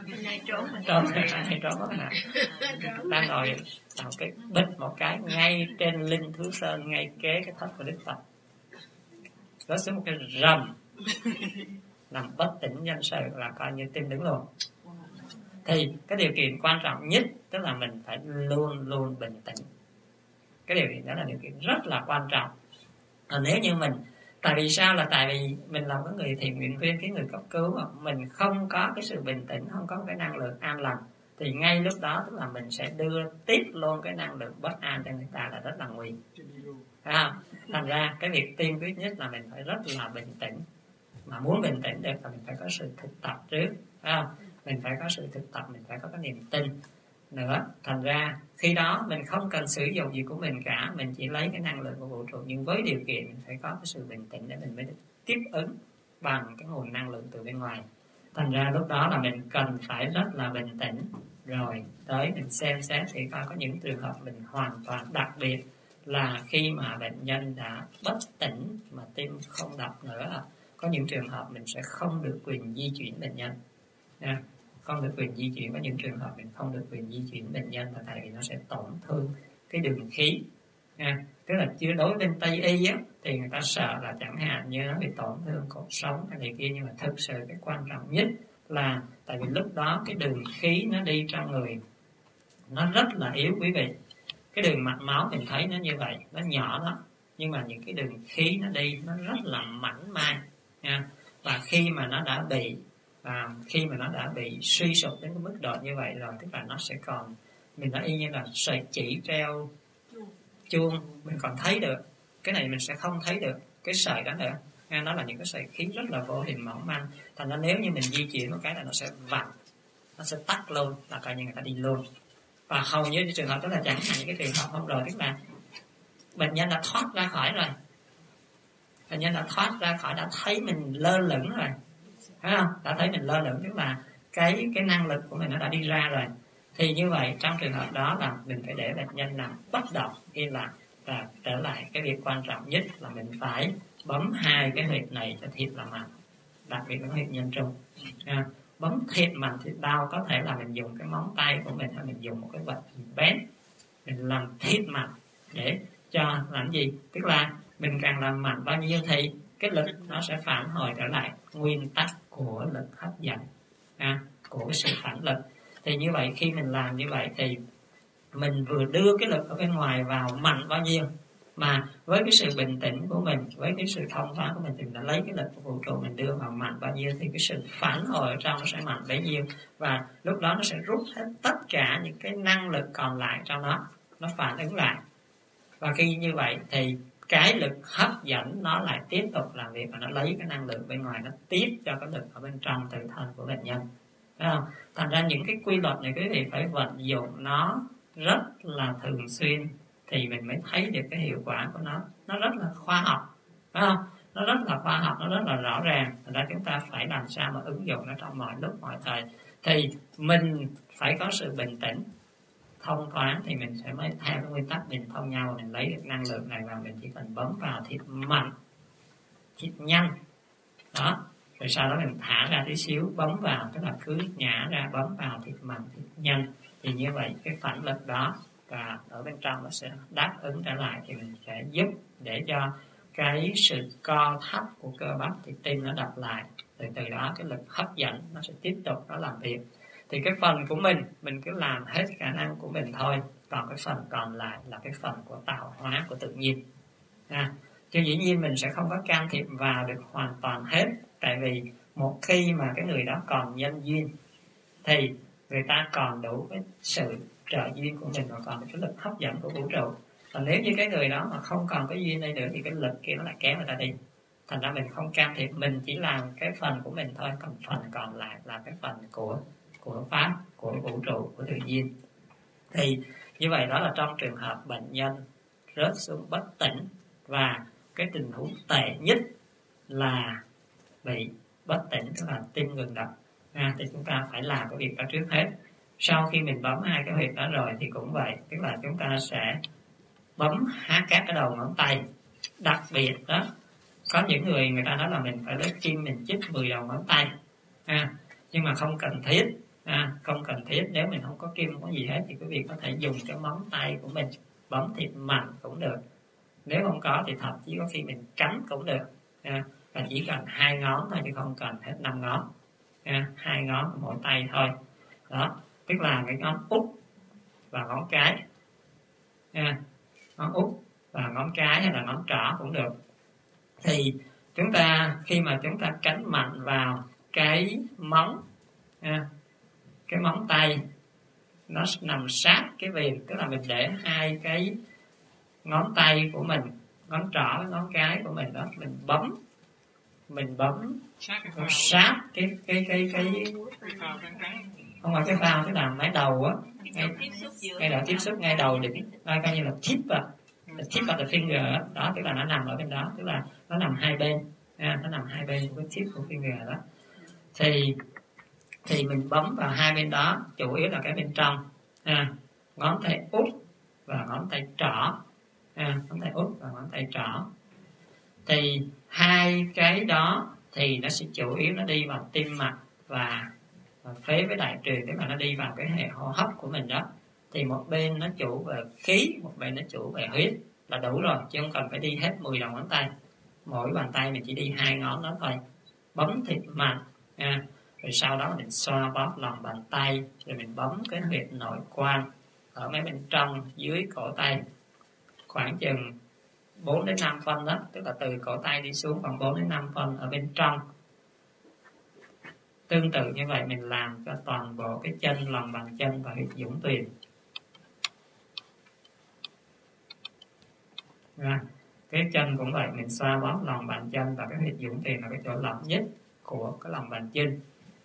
trốn mất nè, đang ngồi làm cái bịch một cái ngay trên linh Thứ Sơn, ngay kế cái thất của Đức Phật, rớt xuống một cái rầm, nằm bất tỉnh nhân sự là coi như tim đứng luôn. Thì cái điều kiện quan trọng nhất tức là mình phải luôn luôn bình tĩnh. Cái điều kiện đó là điều kiện rất là quan trọng. Nếu như mình, tại vì sao? Là tại vì mình làm cái người thiện nguyện viên, cái người cấp cứu mà mình không có cái sự bình tĩnh, không có cái năng lượng an lành, thì ngay lúc đó tức là mình sẽ đưa tiếp luôn cái năng lượng bất an cho người ta, là rất là nguy. Thành ra cái việc tiên quyết nhất là mình phải rất là bình tĩnh. Mà muốn bình tĩnh được là mình phải có sự thực tập trước, mình phải có sự thực tập, mình phải có cái niềm tin nữa. Thành ra khi đó mình không cần sử dụng gì của mình cả, mình chỉ lấy cái năng lượng của vũ trụ, nhưng với điều kiện mình phải có cái sự bình tĩnh để mình mới tiếp ứng bằng cái nguồn năng lượng từ bên ngoài. Thành ra lúc đó là mình cần phải rất là bình tĩnh, rồi tới mình xem xét thì có những trường hợp mình hoàn toàn đặc biệt là khi mà bệnh nhân đã bất tỉnh mà tim không đập nữa. Có những trường hợp mình sẽ không được quyền di chuyển bệnh nhân, không được quyền di chuyển. Có những trường hợp mình không được quyền di chuyển bệnh nhân là tại vì nó sẽ tổn thương cái đường khí. Tức là chưa đối bên Tây y á, thì người ta sợ là chẳng hạn như nó bị tổn thương cột sống hay này kia, nhưng mà thực sự cái quan trọng nhất là tại vì lúc đó cái đường khí nó đi trong người nó rất là yếu quý vị. Cái đường mạch máu mình thấy nó như vậy, nó nhỏ đó, nhưng mà những cái đường khí nó đi nó rất là mảnh mai nha. Và khi mà nó đã bị suy sụp đến cái mức độ như vậy rồi, tức là nó sẽ còn, mình nói y như là sợi chỉ treo chuông, mình còn thấy được, cái này mình sẽ không thấy được cái sợi đó nữa. Nó là những cái sợi khí rất là vô hình mỏng manh. Thành ra nếu như mình di chuyển một cái là nó sẽ vặn, nó sẽ tắt luôn, là coi như người ta đi luôn. Và hầu như trường hợp đó là chẳng hạn những cái trường hợp hôm rồi, tức là bệnh nhân đã thoát ra khỏi rồi, bệnh nhân đã thoát ra khỏi, đã thấy mình lơ lửng rồi, thấy không? Đã thấy mình lơ lửng, tức là cái năng lực của mình nó đã đi ra rồi. Thì như vậy trong trường hợp đó là mình phải để bệnh nhân nằm bất động, yên lặng. Và trở lại cái việc quan trọng nhất là mình phải bấm hai cái huyệt này cho thiệt là mạnh, đặc biệt là huyệt nhân trung. Bấm thiệt mạnh thì đau, có thể là mình dùng cái móng tay của mình hay mình dùng một cái vật bén, mình làm thiệt mạnh để cho làm gì? Tức là mình càng làm mạnh bao nhiêu thì cái lực nó sẽ phản hồi trở lại nguyên tắc của lực hấp dẫn, của cái sự phản lực. Thì như vậy khi mình làm như vậy thì mình vừa đưa cái lực ở bên ngoài vào mạnh bao nhiêu Mà với cái sự bình tĩnh của mình, với cái sự thông thoáng của mình, thì mình đã lấy cái lực của vũ trụ mình đưa vào mạnh bao nhiêu thì cái sự phản hồi ở trong nó sẽ mạnh bấy nhiêu, và lúc đó nó sẽ rút hết tất cả những cái năng lực còn lại trong nó phản ứng lại. Và khi như vậy thì cái lực hấp dẫn nó lại tiếp tục làm việc, và nó lấy cái năng lượng bên ngoài nó tiếp cho cái lực ở bên trong tự thân của bệnh nhân. Thấy không? Thành ra những cái quy luật này quý vị phải vận dụng nó rất là thường xuyên thì mình mới thấy được cái hiệu quả của nó rất là khoa học, phải không? Nó rất là khoa học, nó rất là rõ ràng. Thành ra chúng ta phải làm sao mà ứng dụng nó trong mọi lúc mọi thời. Thì mình phải có sự bình tĩnh, thông thoáng, thì mình sẽ mới theo cái nguyên tắc mình thông nhau, mình lấy được năng lượng này, và mình chỉ cần bấm vào thịt mạnh, thịt nhanh đó, rồi sau đó mình thả ra tí xíu, bấm vào, tức là cứ nhả ra bấm vào thịt mạnh, thịt nhanh. Thì như vậy cái phản lực đó và ở bên trong nó sẽ đáp ứng trở lại, thì mình sẽ giúp để cho cái sự co thắt của cơ bắp thì tim nó đập lại, từ đó cái lực hấp dẫn nó sẽ tiếp tục nó làm việc. Thì cái phần của mình cứ làm hết khả năng của mình thôi, còn cái phần còn lại là cái phần của tạo hóa của tự nhiên. Chứ dĩ nhiên mình sẽ không có can thiệp vào được hoàn toàn hết, tại vì một khi mà cái người đó còn nhân duyên thì người ta còn đủ cái sự trợ duyên của mình, và còn cái lực hấp dẫn của vũ trụ. Còn nếu như cái người đó mà không còn cái duyên đây nữa thì cái lực kia nó lại kéo người ta đi. Thành ra mình không can thiệp, mình chỉ làm cái phần của mình thôi, còn phần còn lại là cái phần của pháp, của vũ trụ, của tự nhiên. Thì như vậy đó là trong trường hợp bệnh nhân rớt xuống bất tỉnh, và cái tình huống tệ nhất là bị bất tỉnh, tức là tim ngừng đập. Thì chúng ta phải làm cái việc đó trước hết. Sau khi mình bấm hai cái huyệt đó rồi thì cũng vậy, tức là chúng ta sẽ bấm các cái đầu ngón tay. Đặc biệt đó, có những người ta nói là mình phải lấy kim mình chích 10 đầu ngón tay, nhưng mà không cần thiết. Không cần thiết. Nếu mình không có kim, không có gì hết, thì quý vị có thể dùng cái móng tay của mình bấm thịt mạnh cũng được. Nếu không có thì thậm chí có khi mình cắn cũng được. Và chỉ cần 2 ngón thôi, chứ không cần hết 5 ngón. 2 ngón mỗi tay thôi. Đó, tức là cái ngón út và ngón cái. Ngón út và ngón cái hay là ngón trỏ cũng được. Thì chúng ta khi mà chúng ta cắn mạnh vào cái móng, cái móng tay nó nằm sát cái viền, tức là mình để hai cái ngón tay của mình, ngón trỏ với ngón cái của mình đó, mình bấm sát cái không phải cái phao, cái là máy đầu á, ngay đầu tiếp xúc, ngay đầu đỉnh, coi như là tip of the finger đó, tức là nó nằm ở bên đó, tức là nó nằm hai bên, nó nằm hai bên của tip của finger đó. Thì mình bấm vào hai bên đó, chủ yếu là cái bên trong, ngón tay út và ngón tay trỏ, ngón tay út và ngón tay trỏ. Thì hai cái đó thì nó sẽ chủ yếu nó đi vào tim mạch và phế với đại truyền, tức là nó đi vào cái hệ hô hấp của mình đó. Thì một bên nó chủ về khí, một bên nó chủ về huyết là đủ rồi, chứ không cần phải đi hết 10 đầu ngón tay. Mỗi bàn tay mình chỉ đi 2 ngón đó thôi, bấm thịt mạnh, rồi sau đó mình xoa bóp lòng bàn tay, rồi mình bấm cái huyệt nội quan ở mấy bên trong dưới cổ tay, khoảng chừng 4 đến 5 phân đó, tức là từ cổ tay đi xuống khoảng 4 đến 5 phân ở bên trong. Tương tự như vậy mình làm cho toàn bộ cái chân, lòng bàn chân và huyệt dũng tuyền. Cái chân cũng vậy, mình xoa bóp lòng bàn chân và cái huyệt dũng tuyền là cái chỗ lỏng nhất của cái lòng bàn chân.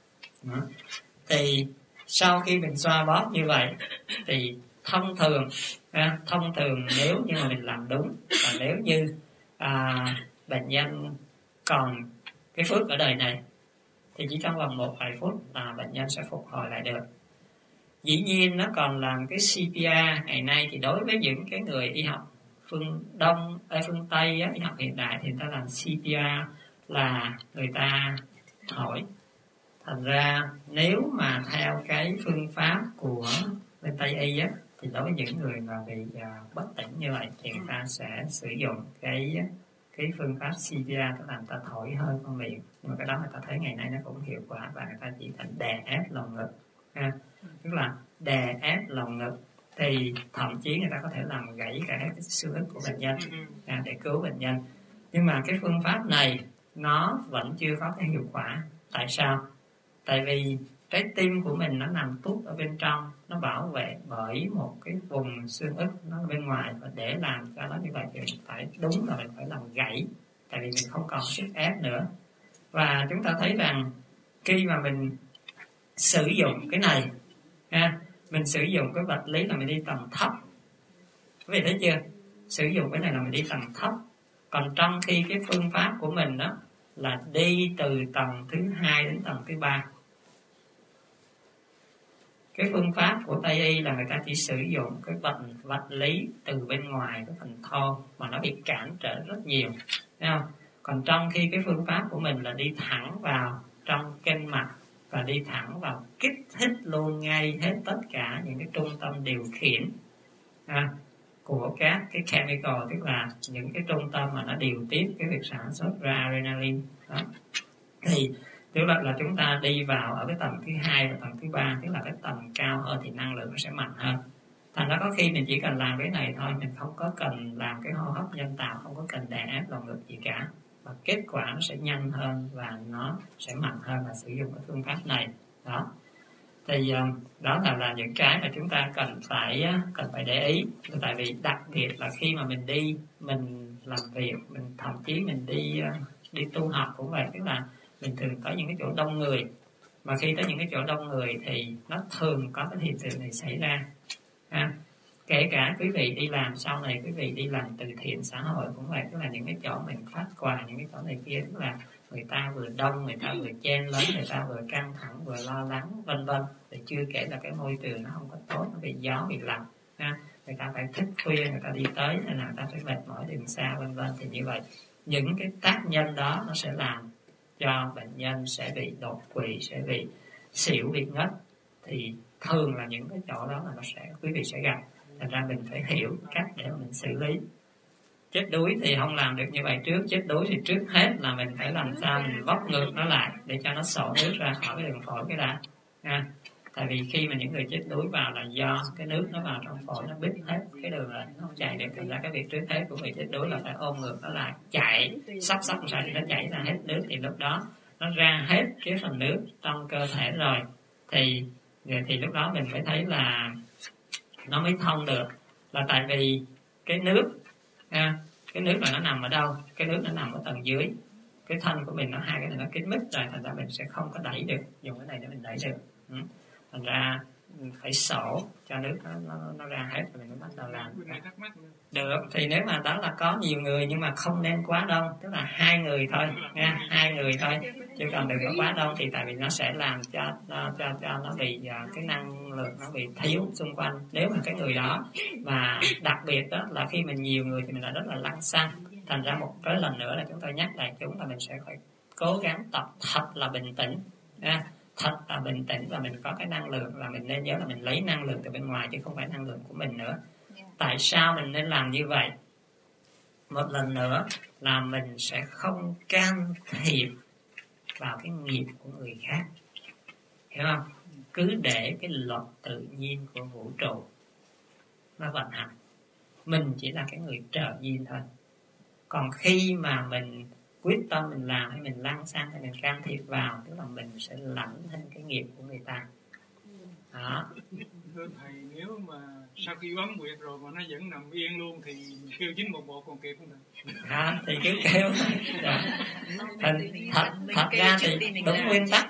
Thì sau khi mình xoa bóp như vậy thì thông thường nếu như mà mình làm đúng, và nếu như bệnh nhân còn cái phước ở đời này thì chỉ trong vòng 1 vài phút là bệnh nhân sẽ phục hồi lại được. Dĩ nhiên nó còn làm cái CPR. Ngày nay thì đối với những cái người y học phương Tây á, y học hiện đại thì người ta làm CPR là người ta thổi. Thành ra nếu mà theo cái phương pháp của bên Tây y á, thì đối với những người mà bị bất tỉnh như vậy thì người ta sẽ sử dụng cái phương pháp CPR, tức là người ta thổi hơi qua miệng. Nhưng mà cái đó người ta thấy ngày nay nó cũng hiệu quả, và người ta chỉ cần đè ép lồng ngực, tức là đè ép lồng ngực. thì thậm chí người ta có thể làm gãy cả cái xương ức của bệnh nhân để cứu bệnh nhân. Nhưng mà cái phương pháp này nó vẫn chưa có cái hiệu quả. Tại sao? Tại vì trái tim của mình nó nằm tút ở bên trong, nó bảo vệ bởi một cái vùng xương ức nó ở bên ngoài, và để làm cho nó như vậy thì phải đúng là mình phải làm gãy, tại vì mình không còn sức ép nữa. Và chúng ta thấy rằng khi mà mình sử dụng cái này mình sử dụng cái vật lý là mình đi tầng thấp, quý vị thấy chưa? Sử dụng cái này là mình đi tầng thấp, còn trong khi cái phương pháp của mình đó là đi từ tầng thứ 2 đến tầng thứ 3. Cái phương pháp của Tây y là người ta chỉ sử dụng cái vật lý từ bên ngoài, cái phần thô mà nó bị cản trở rất nhiều, thấy không? Còn trong khi cái phương pháp của mình là đi thẳng vào trong kinh mạch và đi thẳng vào kích thích luôn ngay hết tất cả những cái trung tâm điều khiển của các cái chemical, tức là những cái trung tâm mà nó điều tiết cái việc sản xuất ra adrenaline đó. Thì tức là chúng ta đi vào ở cái tầng thứ 2 và tầng thứ 3, tức là cái tầng cao hơn thì năng lượng nó sẽ mạnh hơn. Thành ra có khi mình chỉ cần làm cái này thôi, mình không có cần làm cái hô hấp nhân tạo, không có cần đè ép lồng ngực gì cả, và kết quả nó sẽ nhanh hơn và nó sẽ mạnh hơn là sử dụng cái phương pháp này đó. Thì đó là những cái mà chúng ta cần phải để ý. Tại vì đặc biệt là khi mà mình đi, mình làm việc, mình thậm chí mình đi tu học cũng vậy, tức là mình thường tới những cái chỗ đông người, mà khi tới những cái chỗ đông người thì nó thường có cái hiện tượng này xảy ra kể cả quý vị đi làm sau này, quý vị đi làm từ thiện xã hội cũng vậy, tức là những cái chỗ mình phát quà, những cái chỗ này kia, tức là người ta vừa đông, người ta vừa chen lấn, người ta vừa căng thẳng, vừa lo lắng, vân vân. Thì chưa kể là cái môi trường nó không có tốt, nó bị gió, bị lạnh người ta phải thức khuya, người ta đi tới nên là người ta phải mệt mỏi đường xa, vân vân. Thì như vậy những cái tác nhân đó nó sẽ làm cho bệnh nhân sẽ bị đột quỵ, sẽ bị xỉu, bị ngất. Thì thường là những cái chỗ đó là quý vị sẽ gặp. Thành ra mình phải hiểu cách để mình xử lý. Chết đuối thì không làm được như vậy trước. Chết đuối thì trước hết là mình phải làm sao mình vóc ngược nó lại để cho nó sổ nước ra khỏi cái đường phổi cái đã Tại vì khi mà những người chết đuối vào là do cái nước nó vào trong phổi, nó bít hết cái đường lại, nó không chạy được. Thành ra cái việc trước hết của người chết đuối là phải ôm ngược nó lại, chạy sắp sao thì nó chảy ra hết nước, thì lúc đó nó ra hết cái phần nước trong cơ thể rồi thì lúc đó mình mới thấy là nó mới thông được. Là tại vì cái nước cái nước là nó nằm ở đâu? Cái nước nó nằm ở tầng dưới. Cái thân của mình nó hai cái này nó kín mít rồi, thành ra mình sẽ không có đẩy được, dùng cái này để mình đẩy được. Thành ra phải sổ cho nước nó ra hết rồi mình mới bắt đầu làm được. Thì nếu mà đó là có nhiều người, nhưng mà không nên quá đông, tức là 2 người thôi nha, 2 người thôi, chứ còn đừng có quá đông, thì tại vì nó sẽ làm cho nó bị cái năng lượng nó bị thiếu xung quanh. Nếu mà cái người đó mà đặc biệt đó là khi mình nhiều người thì mình là rất là lăng xăng. Thành ra một cái lần nữa là chúng tôi nhắc lại chúng là mình sẽ phải cố gắng tập thật là bình tĩnh thật là bình tĩnh, và mình có cái năng lượng là mình nên nhớ là mình lấy năng lượng từ bên ngoài chứ không phải năng lượng của mình nữa. Tại sao mình nên làm như vậy? Một lần nữa là mình sẽ không can thiệp vào cái nghiệp của người khác, hiểu không? Cứ để cái luật tự nhiên của vũ trụ nó vận hành, mình chỉ là cái người trợ duyên thôi. Còn khi mà mình quyết tâm mình làm hay mình lăng xăng hay mình can thiệp vào, tức là mình sẽ lãnh thêm cái nghiệp của người ta đó. Thưa thầy, nếu mà sau khi bấm huyệt rồi mà nó vẫn nằm yên luôn thì kêu 911 còn kịp không thầy? Thì cứ kêu thật ra thì đúng nguyên tắc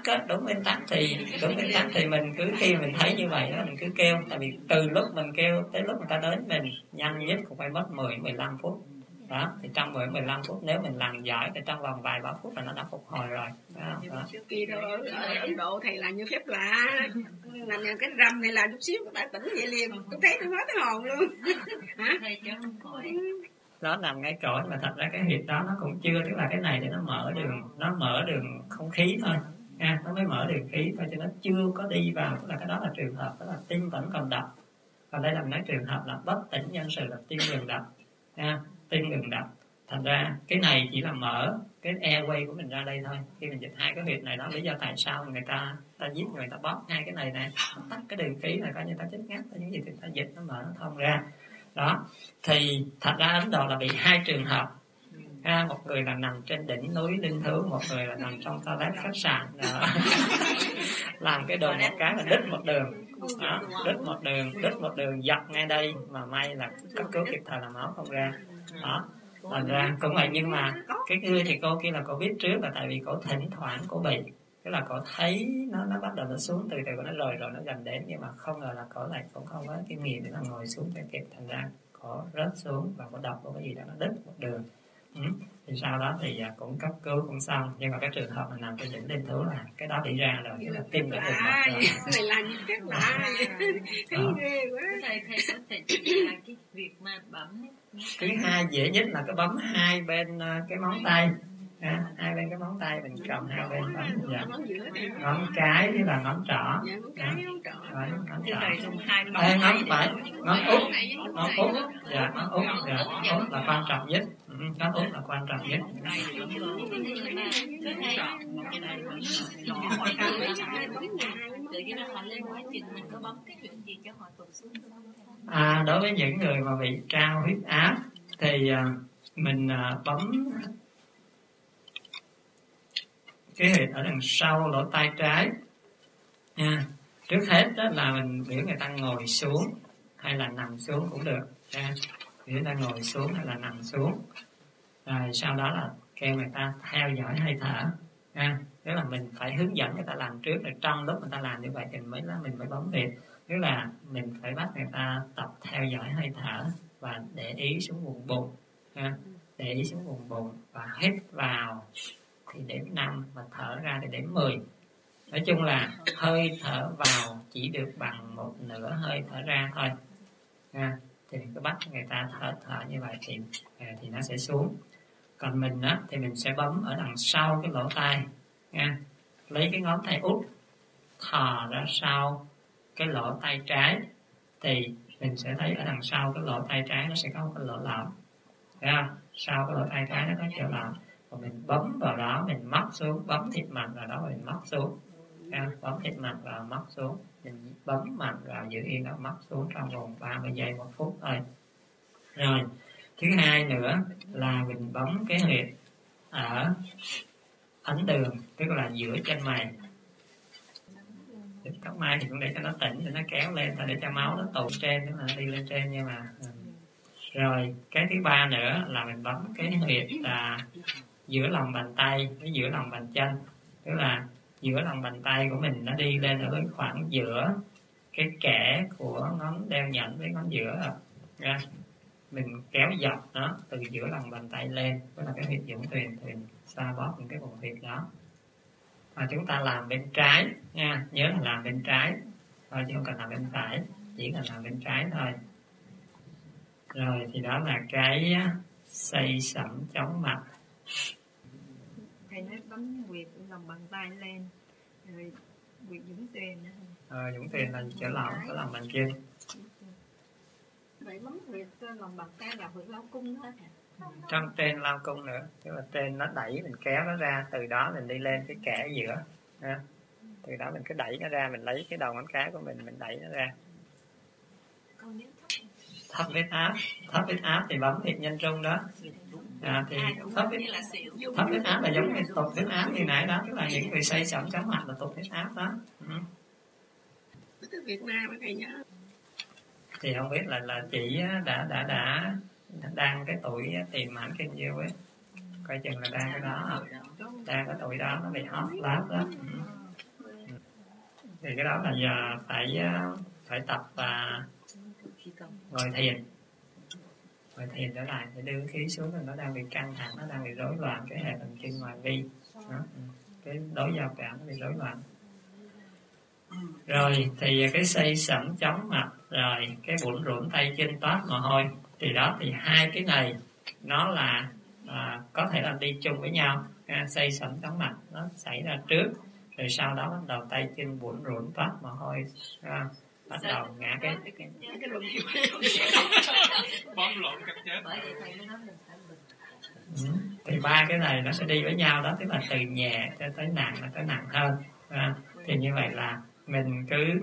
thì mình cứ khi mình thấy như vậy đó mình cứ kêu. Tại vì từ lúc mình kêu tới lúc người ta đến mình nhanh nhất cũng phải mất 10-15 phút đó. Thì trong 10-15 phút nếu mình làm giỏi thì trong vòng vài ba phút là nó đã phục hồi rồi đó. Trước kia đâu ở Ấn Độ thầy làm như phép lạ, làm cái râm này là chút xíu các bạn tỉnh vậy liền, tôi thấy tôi hết hồn luôn. Hả? Đó nằm ngay cõi mà thật ra cái huyệt đó nó cũng chưa, tức là cái này thì nó mở đường không khí thôi nó mới mở đường khí thôi, cho nó chưa có đi vào. Tức là cái đó là trường hợp đó là tim vẫn còn đập, còn đây là nói trường hợp là bất tỉnh nhân sự là tim ngừng đập tim ngừng đập. Thành ra cái này chỉ là mở cái airway của mình ra đây thôi. Khi mình dịch hai cái huyệt này đó, lý do tại sao người ta ta giết người ta bóp hai cái này nè, tắt cái đường khí này coi như ta chết ngắt, những gì thì ta dịch nó mở nó thông ra. Đó thì thật ra Ấn Độ là bị hai trường hợp. Một người là nằm trên đỉnh núi linh thú, một người là nằm trong toilet khách sạn. Làm cái đồn một cái là đứt một đường. Đó, đứt một đường dọc ngay đây, mà may là cấp cứu kịp thời là máu không ra. Đó, thành ra cũng vậy. Nhưng mà cái người thì cô kia là cô biết trước, là tại vì cô thỉnh thoảng cô bị, tức là cô thấy nó bắt đầu nó xuống từ từ nó rồi nó gần đến, nhưng mà không ngờ là cô lại cũng không có kinh nghiệm để là ngồi xuống cho kịp, thành ra cô rớt xuống và cô đập vào cái gì đó nó đứt một đường. Thì sau đó thì cũng cấp cứu cũng xong, nhưng mà cái trường hợp mà nằm trên đỉnh linh thú là cái đó bị ra rồi, tức là tim đã ngừng đập rồi. Này là những cái lạ, thấy ghê quá. Thầy có thể là cái việc mà bấm. Thứ hai dễ nhất là cái bấm hai bên cái móng tay. Hai bên cái móng tay mình cầm hai bên bấm. Dạ. Ngón cái với là ngón trỏ. Ngón trỏ. Ngón phải, ngón út. Dạ, ngón út. Dạ, ngón út là quan trọng nhất. Ngón út là quan trọng nhất. Đối với những người mà bị cao huyết áp thì mình bấm cái huyệt ở đằng sau lỗ tai trái nha. Trước hết đó là mình biểu người ta ngồi xuống hay là nằm xuống cũng được nha. Biểu người ta ngồi xuống hay là nằm xuống, rồi sau đó là kêu người ta theo dõi hơi thở nha. Tức là mình phải hướng dẫn người ta làm trước, rồi trong lúc người ta làm như vậy thì mình mới bấm huyệt. Tức là mình phải bắt người ta tập theo dõi hơi thở và để ý xuống vùng bụng nha. Để ý xuống vùng bụng và hít vào thì đếm 5 và thở ra thì đếm 10. Nói chung là hơi thở vào chỉ được bằng một nửa hơi thở ra thôi nha. Thì cứ bắt người ta thở như vậy thì nó sẽ xuống. Còn mình á thì mình sẽ bấm ở đằng sau cái lỗ tai nha. Lấy cái ngón tay út thò ra sau cái lỗ tai trái thì mình sẽ thấy ở đằng sau cái lỗ tai trái nó sẽ có một cái lỗ lõm. Thấy không? Sau cái lỗ tai trái nó có chỗ lõm. Và mình bấm vào đó, mình móc xuống, bấm thịt mạnh vào đó, mình móc xuống. Bấm thịt mạnh vào, móc xuống. Mình bấm mạnh vào, giữ yên đó, móc xuống trong vòng 30 giây, 1 phút thôi. Rồi, thứ hai nữa là mình bấm cái huyệt ở ấn đường, tức là giữa chân mày. Tóc mai thì cũng để cho nó tỉnh, để nó kéo lên, để cho máu nó tụ trên, tức là nó đi lên trên. Nhưng mà rồi, cái thứ ba nữa là mình bấm cái huyệt giữa lòng bàn tay với giữa lòng bàn chân. Tức là giữa lòng bàn tay của mình nó đi lên ở khoảng giữa cái kẽ của ngón đeo nhẫn với ngón giữa. Mình kéo dọc nó từ giữa lòng bàn tay lên, tức là cái huyệt Dũng Tuyền thì mình xoa bóp những cái vùng huyệt đó. Và chúng ta làm bên trái nha, nhớ là làm bên trái thôi chứ không cần làm bên phải, chỉ cần làm bên trái thôi. Rồi thì đó là cái xây sẩm chóng mặt. Thầy nói bấm huyệt lòng bàn tay lên, rồi huyệt Dũng Tuyền nữa. Dũng Tuyền là chỗ lòng, có lòng bàn chân. Vậy bấm huyệt lòng bàn tay là huyệt lao cung hết hả? Trong trên lao cung nữa, tức là trên nó đẩy mình kéo nó ra, từ đó mình đi lên cái kẽ giữa. Từ đó mình cứ đẩy nó ra, mình lấy cái đầu ngón cái của mình đẩy nó ra. Thấp huyết áp thì bấm huyệt nhân trung đó. Thì thấp huyết áp là giống như tụt huyết áp như nãy đó, tức là những người say sẩm chóng mặt là tụt huyết áp đó. Việt Nam thầy nhớ. Thì không biết là chị đã đang cái tuổi tìm mãn kinh yêu ấy, coi chừng là đang cái đó, đang cái tuổi đó nó bị hot lát đó. Thì cái đó là giờ phải tập và ngồi thiền trở lại để đưa khí xuống, rồi nó đang bị căng thẳng, nó đang bị rối loạn cái hệ thần kinh ngoại vi đó. Cái đối giao cảm nó bị rối loạn. Rồi thì cái xây sẩm chóng mặt, rồi cái bủn rủn tay chân toát mồ hôi, thì đó thì hai cái này nó là có thể là đi chung với nhau. Xây sẩm chóng mặt nó xảy ra trước, rồi sau đó bắt đầu tay chân bủn rủn toát mồ hôi, bắt đầu ngã cái bóm lộn cắt chết. Thì ba cái này nó sẽ đi với nhau đó, tức là từ nhẹ cho tới nặng là tới nặng hơn. Thì như vậy là mình cứ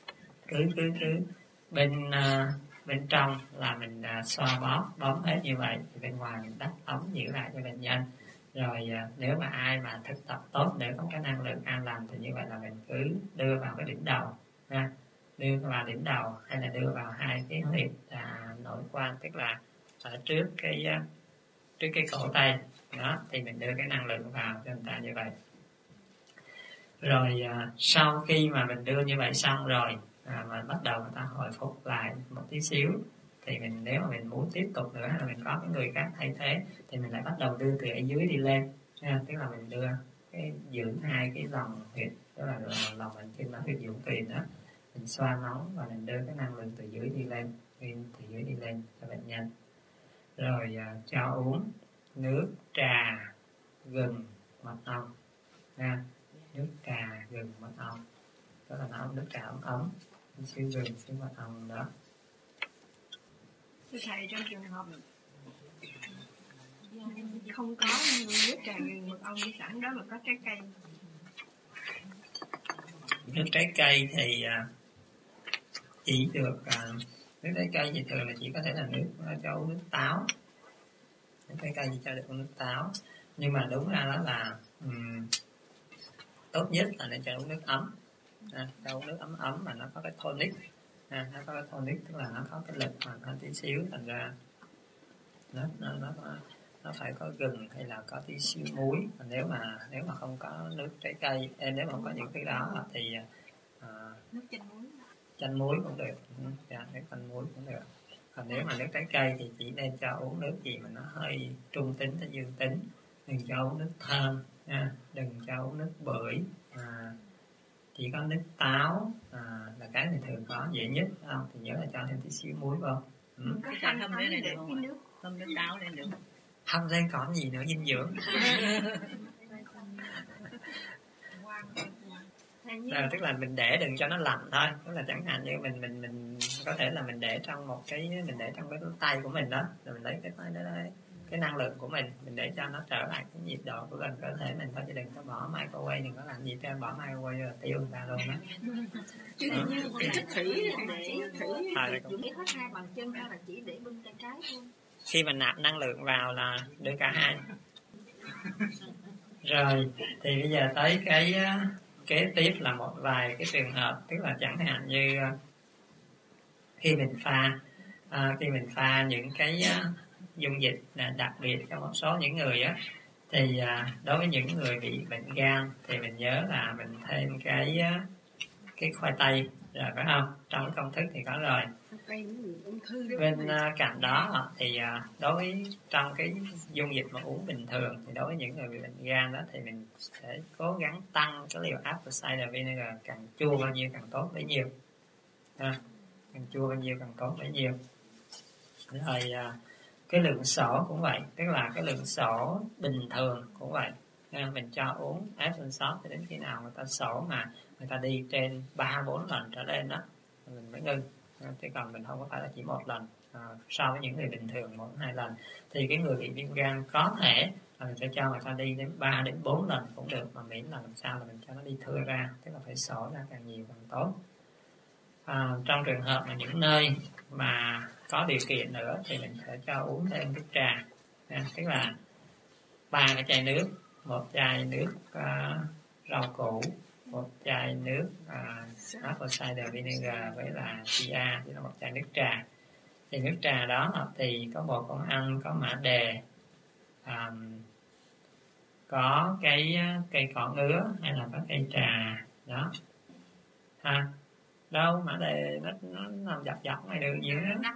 bên trong là mình xoa bóp hết như vậy, thì bên ngoài mình đắp ấm giữ lại cho bệnh nhân. Rồi nếu mà ai mà thực tập tốt để có cái năng lượng an lành thì như vậy là mình cứ đưa vào cái đỉnh đầu ha, đưa vào đỉnh đầu hay là đưa vào hai cái huyệt nội quan, tức là ở trước cái cổ tay đó, thì mình đưa cái năng lượng vào cho người ta như vậy. Rồi sau khi mà mình đưa như vậy xong rồi mà bắt đầu người ta hồi phục lại một tí xíu, thì nếu mà mình muốn tiếp tục nữa hay là mình có cái người khác thay thế thì mình lại bắt đầu đưa từ ở dưới đi lên ha, tức là mình đưa cái giữ hai cái lòng huyệt, tức là lòng hành kinh, huyệt dưỡng tuyền đó, mình xoa nóng và mình đưa cái năng lượng từ dưới đi lên, từ dưới đi lên cho bệnh nhân. Rồi cho uống nước trà gừng mật ong ha, nước trà gừng mật ong, đó là nó nước trà ấm xíu gừng xíu mật ong đó. Thưa thầy, trong trường hợp không có nước trà gừng mật ong đi sẵn đó mà có trái cây, nước trái cây thì chỉ được nước trái cây thì thường là chỉ có thể là nước cho uống nước táo, nước trái cây chỉ cho được uống nước táo, nhưng mà đúng ra đó là tốt nhất là nên cho uống nước ấm, cho uống nước ấm mà nó có cái tonic, nó có cái tonic, tức là nó có cái lực mà nó tí xíu, thành ra nó phải có gừng hay là có tí xíu muối. Nếu mà không có nước trái cây, nếu mà không có những cái đó thì nước chanh muối cũng được, nước chanh muối cũng được. Còn nếu mà nước trái cây thì chỉ nên cho uống nước gì mà nó hơi trung tính tới dương tính, đừng cho uống nước thơm nha, đừng cho uống nước bưởi, chỉ có nước táo là cái mình thường có dễ nhất, không thì nhớ là cho thêm tí xíu muối vào. Cái trà thơm lên được không ạ? Thơm nước táo lên được. Không lên còn gì nữa, dinh dưỡng. Tức là mình để đừng cho nó lạnh thôi, tức là chẳng hạn như mình có thể là mình để trong cái tay của mình đó, rồi mình lấy cái tay đó đấy, cái năng lượng của mình để cho nó trở lại cái nhiệt độ của gần cơ thể mình thôi, chứ đừng có bỏ microwave, đừng có làm gì cho bỏ microwave rồi tiêu người ta luôn đó. Chứ như thủy dùng cái hết hai bàn chân ra là chỉ để bưng tay trái thôi. Khi mà nạp năng lượng vào là đưa cả hai. Rồi thì bây giờ tới cái kế tiếp là một vài cái trường hợp, tức là chẳng hạn như khi mình pha những cái dung dịch đặc biệt cho một số những người á, thì đối với những người bị bệnh gan thì mình nhớ là mình thêm cái khoai tây rồi, phải không? Trong công thức thì có rồi. Bên cạnh đó thì đối với trong cái dung dịch mà uống bình thường thì đối với những người bị bệnh gan đó thì mình sẽ cố gắng tăng cái liều apple cider vinegar, càng chua bao nhiêu càng tốt bấy nhiêu, càng chua bao nhiêu càng tốt bấy nhiêu. Rồi cái lượng sổ cũng vậy, tức là cái lượng sổ bình thường cũng vậy, mình cho uống Epsom salt cho đến khi nào người ta sổ mà người ta đi trên 3-4 lần trở lên đó mình mới ngưng, chứ còn mình không có phải là chỉ một lần. So với những người bình thường 1-2 lần, thì cái người bị viêm gan có thể là mình sẽ cho người ta đi đến 3-4 lần cũng được, mà miễn là làm sao là mình cho nó đi thưa ra, tức là phải sổ ra càng nhiều càng tốt. Trong trường hợp mà những nơi mà có điều kiện nữa thì mình sẽ cho uống thêm nước trà, tức là 3 cái chai nước, 1 chai nước rau củ, 1 chai nước apple cider vinegar với là chia, tức là 1 chai nước trà. Thì nước trà đó thì có bột công ăn, có mã đề, có cái cây cỏ ngứa hay là có cây trà đó ha. Đâu mã đề nó nằm dọc ngay đường dưới đó.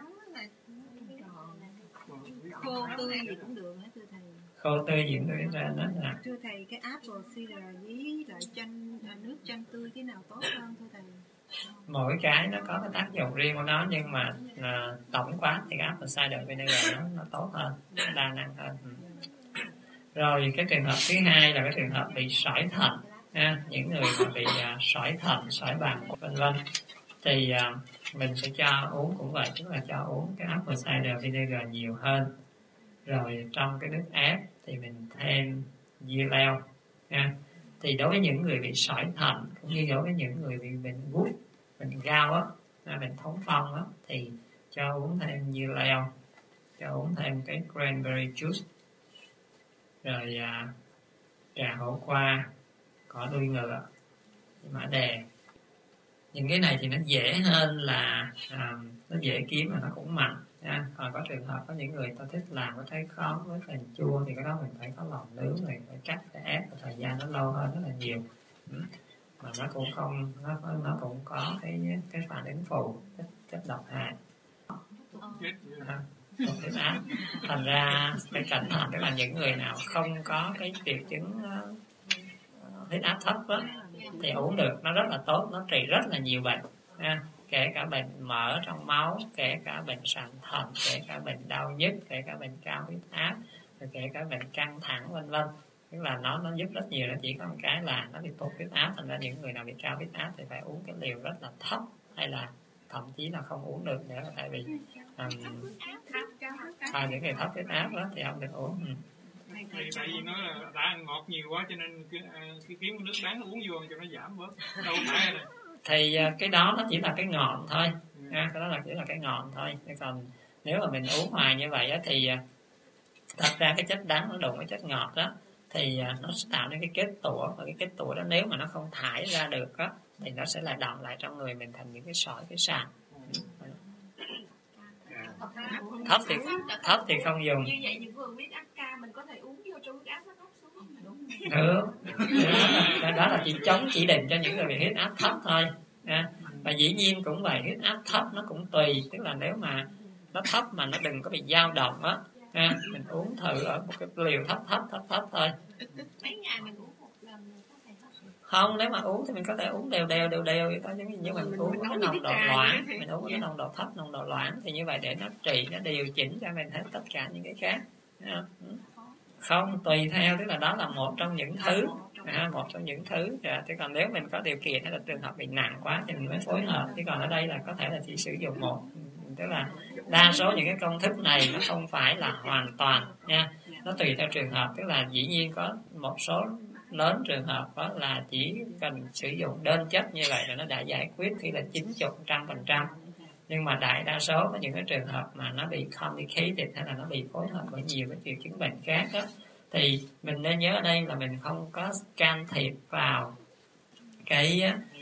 Khô tươi gì cũng được hả thưa thầy? Khô tươi gì cũng được ra đó là. Thưa thầy, cái apple cider với lại nước chanh tươi cái nào tốt hơn thưa thầy? Mỗi cái nó có cái tác dụng riêng của nó, nhưng mà tổng quát thì apple cider vinegar nó tốt hơn, nó đa năng hơn. Rồi cái trường hợp thứ hai là cái trường hợp bị sỏi thận, những người mà bị sỏi thận, sỏi bàng vân vân, thì mình sẽ cho uống cũng vậy, tức là cho uống cái apple cider vinegar nhiều hơn. Rồi trong cái nước ép thì mình thêm dưa leo, thì đối với những người bị sỏi thận cũng như đối với những người bị bệnh gút, bệnh gout á, bệnh thống phong á, thì cho uống thêm dưa leo, cho uống thêm cái cranberry juice, rồi trà hổ qua, cỏ đuôi ngựa, mã đề. Những cái này thì nó dễ hơn là nó dễ kiếm mà nó cũng mặn nha. Còn có trường hợp có những người ta thích làm có thấy khó với phần chua thì cái đó mình phải có lò nướng này, phải cắt, phải ép, và thời gian nó lâu hơn rất là nhiều. Mà nó cũng không, nó cũng có cái phản ứng phụ, chất độc hại, không huyết áp. Thành ra phải cẩn thận, tức là những người nào không có cái triệu chứng huyết áp thấp đó, thì uống được, nó rất là tốt, nó trị rất là nhiều bệnh nha. Kể cả bệnh mỡ trong máu, kể cả bệnh sạn thận, kể cả bệnh đau nhức, kể cả bệnh cao huyết áp, kể cả bệnh căng thẳng vân vân. Tức là nó giúp rất nhiều, nó chỉ có một cái là nó bị tụt huyết áp. Thành ra những người nào bị cao huyết áp thì phải uống cái liều rất là thấp, hay là thậm chí là không uống được nữa, tại vì những người thấp huyết áp đó thì không được uống. Tại vì nó là đã ăn ngọt nhiều quá cho nên cái kiếm nước đắng uống vô cho nó giảm bớt. Đâu phải rồi. Thì cái đó nó chỉ là cái ngọn thôi, cái đó là chỉ là cái ngọn thôi. Còn nếu mà mình uống hoài như vậy á, thì thật ra cái chất đắng nó đụng với chất ngọt đó, thì nó sẽ tạo nên cái kết tủa, và cái kết tủa đó nếu mà nó không thải ra được á, thì nó sẽ lại đọng lại trong người mình thành những cái sỏi, cái sạn. Thấp thì không dùng. Như vậy những người huyết áp cao mình có thể uống vô cho huyết áp nó thấp xuống không? Đúng. Đó là chỉ định cho những người bị huyết áp thấp thôi. Và dĩ nhiên cũng vậy, huyết áp thấp nó cũng tùy, tức là nếu mà nó thấp mà nó đừng có bị dao động á, mình uống thử ở một cái liều thấp thôi. Mấy ngày mình uống một lần mình có thể thấp. Không, nếu mà uống thì mình có thể uống đều vậy thôi, nhưng mà mình uống cái nồng độ loãng, mình uống cái nồng độ thấp, nồng độ loãng, thì như vậy để nó trị, nó điều chỉnh cho mình hết tất cả những cái khác. Không, tùy theo, tức là đó là một trong những thứ, Chứ còn nếu mình có điều kiện hay là trường hợp bị nặng quá thì mình mới phối hợp. Chứ còn ở đây là có thể là chỉ sử dụng một, tức là đa số những cái công thức này nó không phải là hoàn toàn nha, nó tùy theo trường hợp. Tức là dĩ nhiên có một số lớn trường hợp đó là chỉ cần sử dụng đơn chất như vậy là nó đã giải quyết khi là 90-100%. Nhưng mà đại đa số có những cái trường hợp mà nó bị complicated, hay là nó bị phối hợp với nhiều cái triệu chứng bệnh khác đó, thì mình nên nhớ ở đây là mình không có can thiệp vào cái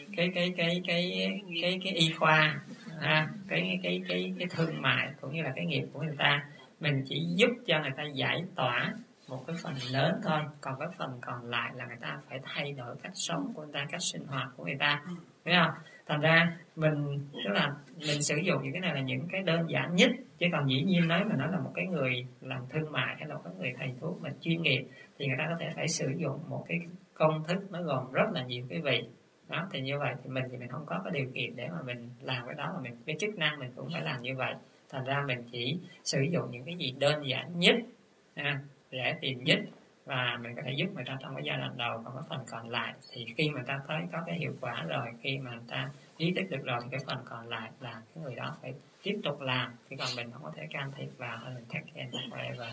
y khoa, cái thương mại cũng như là cái nghiệp của người ta. Mình chỉ giúp cho người ta giải tỏa một cái phần lớn thôi, còn cái phần còn lại là người ta phải thay đổi cách sống của người ta, cách sinh hoạt của người ta, thấy không? Thành ra tức là mình sử dụng những cái này là những cái đơn giản nhất. Chứ còn dĩ nhiên nếu mà nó là một cái người làm thương mại hay là một người thầy thuốc mà chuyên nghiệp thì người ta có thể phải sử dụng một cái công thức nó gồm rất là nhiều cái vị đó. Thì như vậy thì mình không có cái điều kiện để mà mình làm cái đó, mà mình cái chức năng mình cũng phải làm như vậy. Thành ra mình chỉ sử dụng những cái gì đơn giản nhất, rẻ tiền nhất, và mình có thể giúp người ta trong cái giai đoạn đầu. Còn cái phần còn lại thì khi mà ta thấy có cái hiệu quả rồi, khi mà người ta ý thức được rồi, thì cái phần còn lại là cái người đó phải tiếp tục làm. Chứ còn mình không có thể can thiệp vào, hay mình take care whatever.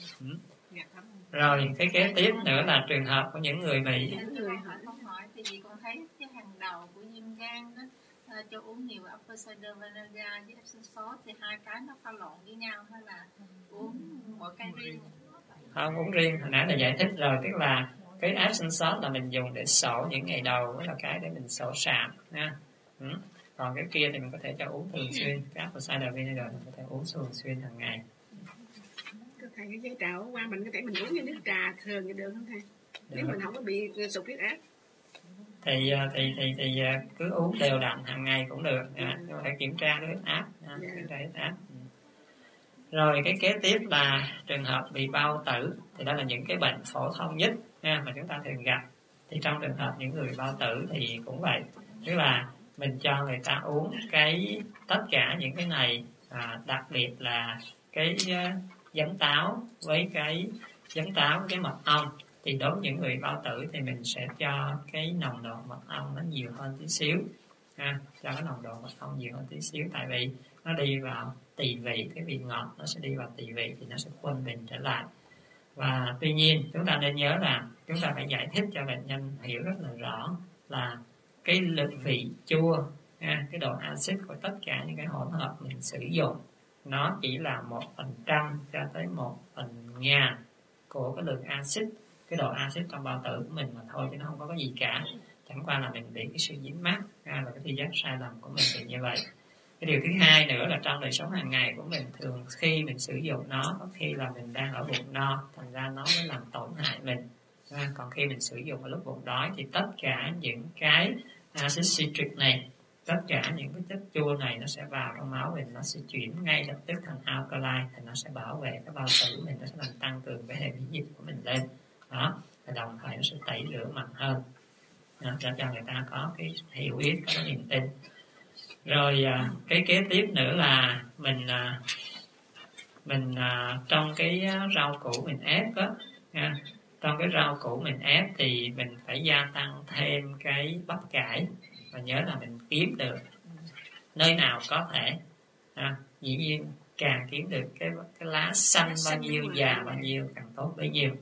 Rồi cái kế tiếp nữa là trường hợp của những người bị không hỏi thì vì con thấy cái hàng đầu của viêm gan đó, cho uống nhiều apple cider vinegar với Epsom salt, thì hai cái nó pha lộn với nhau, hay là uống mỗi cái riêng? Không, uống riêng. Hồi nãy là giải thích rồi, tức là cái Epsom salt là mình dùng để sổ những ngày đầu, với là cái để mình sổ sạm nha. Còn cái kia thì mình có thể cho uống thường xuyên. Cái apple cider vinegar mình có thể uống thường xuyên hàng ngày. Thầy cái giấy trà qua mình có thể mình uống như nước trà thường thì được không thầy? Nếu mình không có bị sụt huyết áp thì cứ uống đều đặn hàng ngày cũng được, nhưng phải kiểm tra cái huyết áp, kiểm tra huyết áp. Rồi cái kế tiếp là trường hợp bị bao tử, thì đó là những cái bệnh phổ thông nhất mà chúng ta thường gặp. Thì trong trường hợp những người bao tử thì cũng vậy, tức là mình cho người ta uống tất cả những cái này, đặc biệt là cái giấm táo với cái mật ong. Thì đối với những người bao tử thì mình sẽ cho cái nồng độ mật ong nó nhiều hơn tí xíu, cho cái nồng độ mật ong nhiều hơn tí xíu, tại vì nó đi vào tỳ vị, cái vị ngọt nó sẽ đi vào tỳ vị thì nó sẽ khuân bình trở lại. Và tuy nhiên chúng ta nên nhớ là chúng ta phải giải thích cho bệnh nhân hiểu rất là rõ là cái lượng vị chua, cái độ axit của tất cả những cái hỗn hợp mình sử dụng nó chỉ là 1% cho tới 1/1000 của cái lượng axit, cái độ axit trong bao tử của mình mà thôi, chứ nó không có cái gì cả. Chẳng qua là mình bị cái sự dính mắc là cái tri giác sai lầm của mình bị như vậy. Cái điều thứ hai nữa là trong đời sống hàng ngày của mình, thường khi mình sử dụng nó có khi là mình đang ở bụng no, thành ra nó mới làm tổn hại mình. Còn khi mình sử dụng ở lúc bụng đói thì tất cả những cái axit citric này, tất cả những cái chất chua này nó sẽ vào trong máu mình, nó sẽ chuyển ngay lập tức thành alkaline, thì nó sẽ bảo vệ cái bao tử mình, nó sẽ làm tăng cường cái hệ miễn dịch của mình lên đó, và đồng thời nó sẽ tẩy rửa mạnh hơn cho người ta có cái hiểu biết, có cái niềm tin. Rồi cái kế tiếp nữa là mình trong cái rau củ mình ép đó, trong cái rau củ mình ép thì mình phải gia tăng thêm cái bắp cải, và nhớ là mình kiếm được nơi nào có thể, dĩ nhiên càng kiếm được cái lá xanh bao nhiêu, già bao nhiêu càng tốt bấy nhiêu.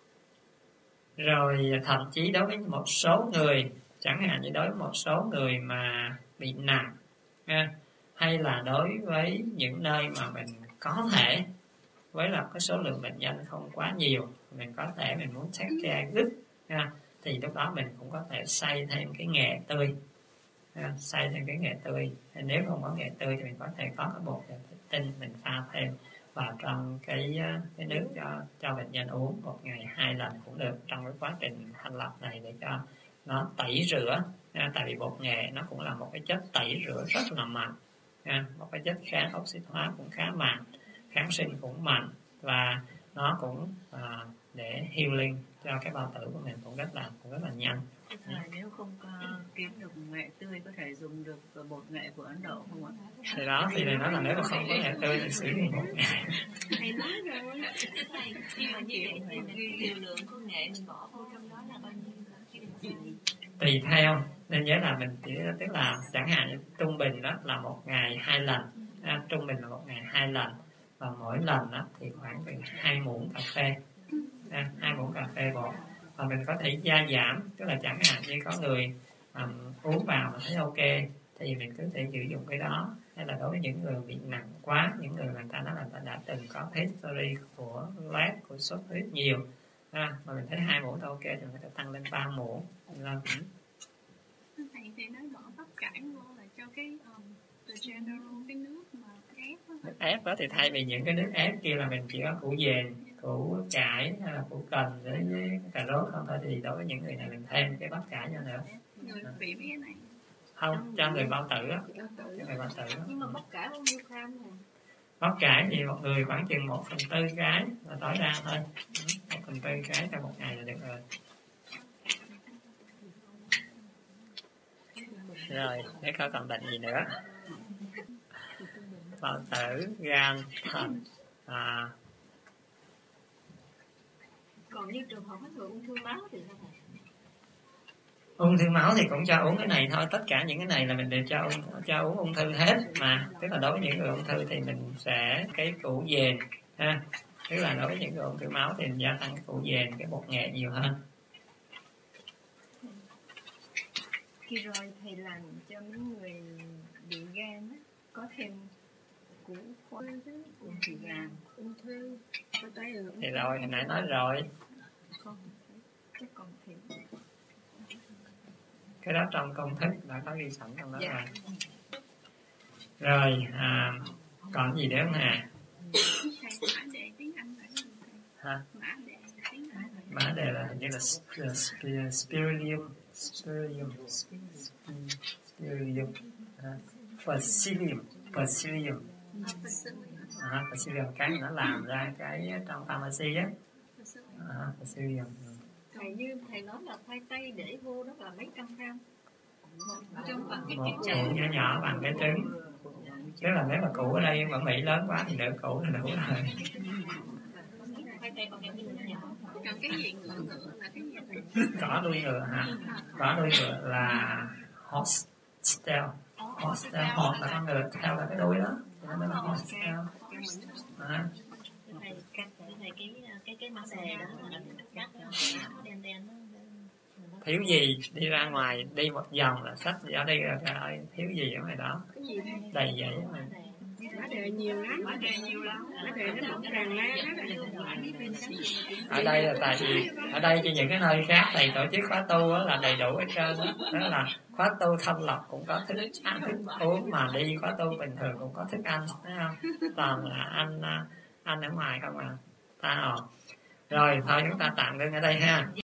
Rồi thậm chí đối với một số người, chẳng hạn như đối với một số người mà bị nặng, hay là đối với những nơi mà mình có thể với là cái số lượng bệnh nhân không quá nhiều, mình có thể mình muốn take care good, thì lúc đó mình cũng có thể xay thêm cái nghệ tươi, xay thêm cái nghệ tươi. Nếu không có nghệ tươi thì mình có thể có cái bột tinh mình pha thêm vào trong cái nước cho bệnh nhân uống 1 ngày 2 lần cũng được, trong cái quá trình thanh lọc này, để cho nó tẩy rửa. Tại vì bột nghệ nó cũng là một cái chất tẩy rửa rất là mạnh, một cái chất kháng oxy hóa cũng khá mạnh, kháng sinh cũng mạnh, và nó cũng để healing cho cái bao tử của mình cũng rất là nhanh. Nếu không kiếm được nghệ tươi có thể dùng được bột nghệ của Ấn Độ không ạ? Thì đó, thì nói là nếu mà không có nghệ tươi thì sử dụng bột nghệ. Thầy nói rồi. Nhưng mà như vậy thì mình liều lượng của nghệ mình bỏ vô trong đó là bao nhiêu? Tùy theo, nên nhớ là mình chỉ, tức là chẳng hạn như trung bình đó là 1 ngày 2 lần, trung bình là 1 ngày 2 lần, và mỗi lần đó thì khoảng từ 2 muỗng cà phê, 2 muỗng cà phê bột. Và mình có thể gia giảm, tức là chẳng hạn như có người uống vào mà thấy ok thì mình cứ thể sử dụng cái đó. Hay là đối với những người bị nặng quá, những người mà ta nói là ta đã từng có history của loét, của sốt huyết nhiều, mà mình thấy 2 muỗng ok thì mình có thể tăng lên 3 muỗng. Thầy nói bỏ bắp cải vô là cho cái general, cái nước mà ép đó. Nước ép đó thì thay vì những cái nước ép kia là mình chỉ có củ dền, củ cải hay là củ cần với cà rốt không thôi, thì đối với những người này mình thêm cái bắp cải cho nữa. Người bị mấy cái này Không, cho người bao tử á, người bao tử á. Nhưng mà bắp cải bao nhiêu gram nè? Bắp cải thì một người khoảng chừng 1/4 cái là tối đa thôi, 1/4 cái trong 1 ngày là được rồi. Rồi, để coi còn bệnh gì nữa. Bao tử, gan, thận. Còn như trường hợp người ung thư máu thì sao thầy? Ung thư máu thì cũng cho uống cái này thôi, tất cả những cái này là mình đều cho uống ung thư hết mà. Tức là đối với những người ung thư thì mình sẽ cái củ dền ha. Tức là đối với những người ung thư máu thì mình gia tăng cái củ dền, cái bột nghệ nhiều hơn. Khi rồi thầy làm cho mấy người bị gan á, có thêm củ khoai, ung thư gan, Ung thư thì rồi, hồi nãy nói rồi. không chắc còn thêm. Cái đó trong công thức đã có ghi sẵn trong đó Dạ. rồi. Rồi, còn gì nữa không hả? thầy mã đề tiếng Anh phải không thầy? Ha? Mã đề tiếng Anh. Mã đề là hình như là spirilium, Persilium. Persilium, cái nó làm ra cái trong pharmacy á. Persilium. Thầy như thầy nói là khoai tây để vô đó là mấy trăm gram. Trong bằng cái Một củ củ nhỏ nhỏ bằng cái trứng. Tức là nếu mà củ ở đây mà Mỹ lớn quá thì nửa củ là đủ rồi. khoai tây còn cái gì nhỏ. Còn cái gì ngựa là cái gì thầy? Cỏ đuôi ngựa hả? Cỏ đuôi ngựa là horsetail. Horsetail, hort là con ngựa, tail là cái đuôi đó. Cho nên nó là horsetail. thầy cắt thầy cái mặt xề đó là cắt nó đen đen nó thiếu gì đi ra ngoài đi một vòng là sách ở đây rồi thiếu gì ở ngoài đó Cái gì đây? đầy vậy mà. Mã đề nhiều lắm. Mã đề nó mỏng tràn lan hết. Ở đây là tại vì ở đây cho những cái nơi khác thầy tổ chức khóa tu là đầy đủ hết trơn đó là khóa tu thanh lọc cũng có thức ăn thức uống, mà đi khóa tu bình thường cũng có thức ăn, thấy không? Toàn là anh ở ngoài không à. Rồi thôi chúng ta tạm ngưng ở đây ha.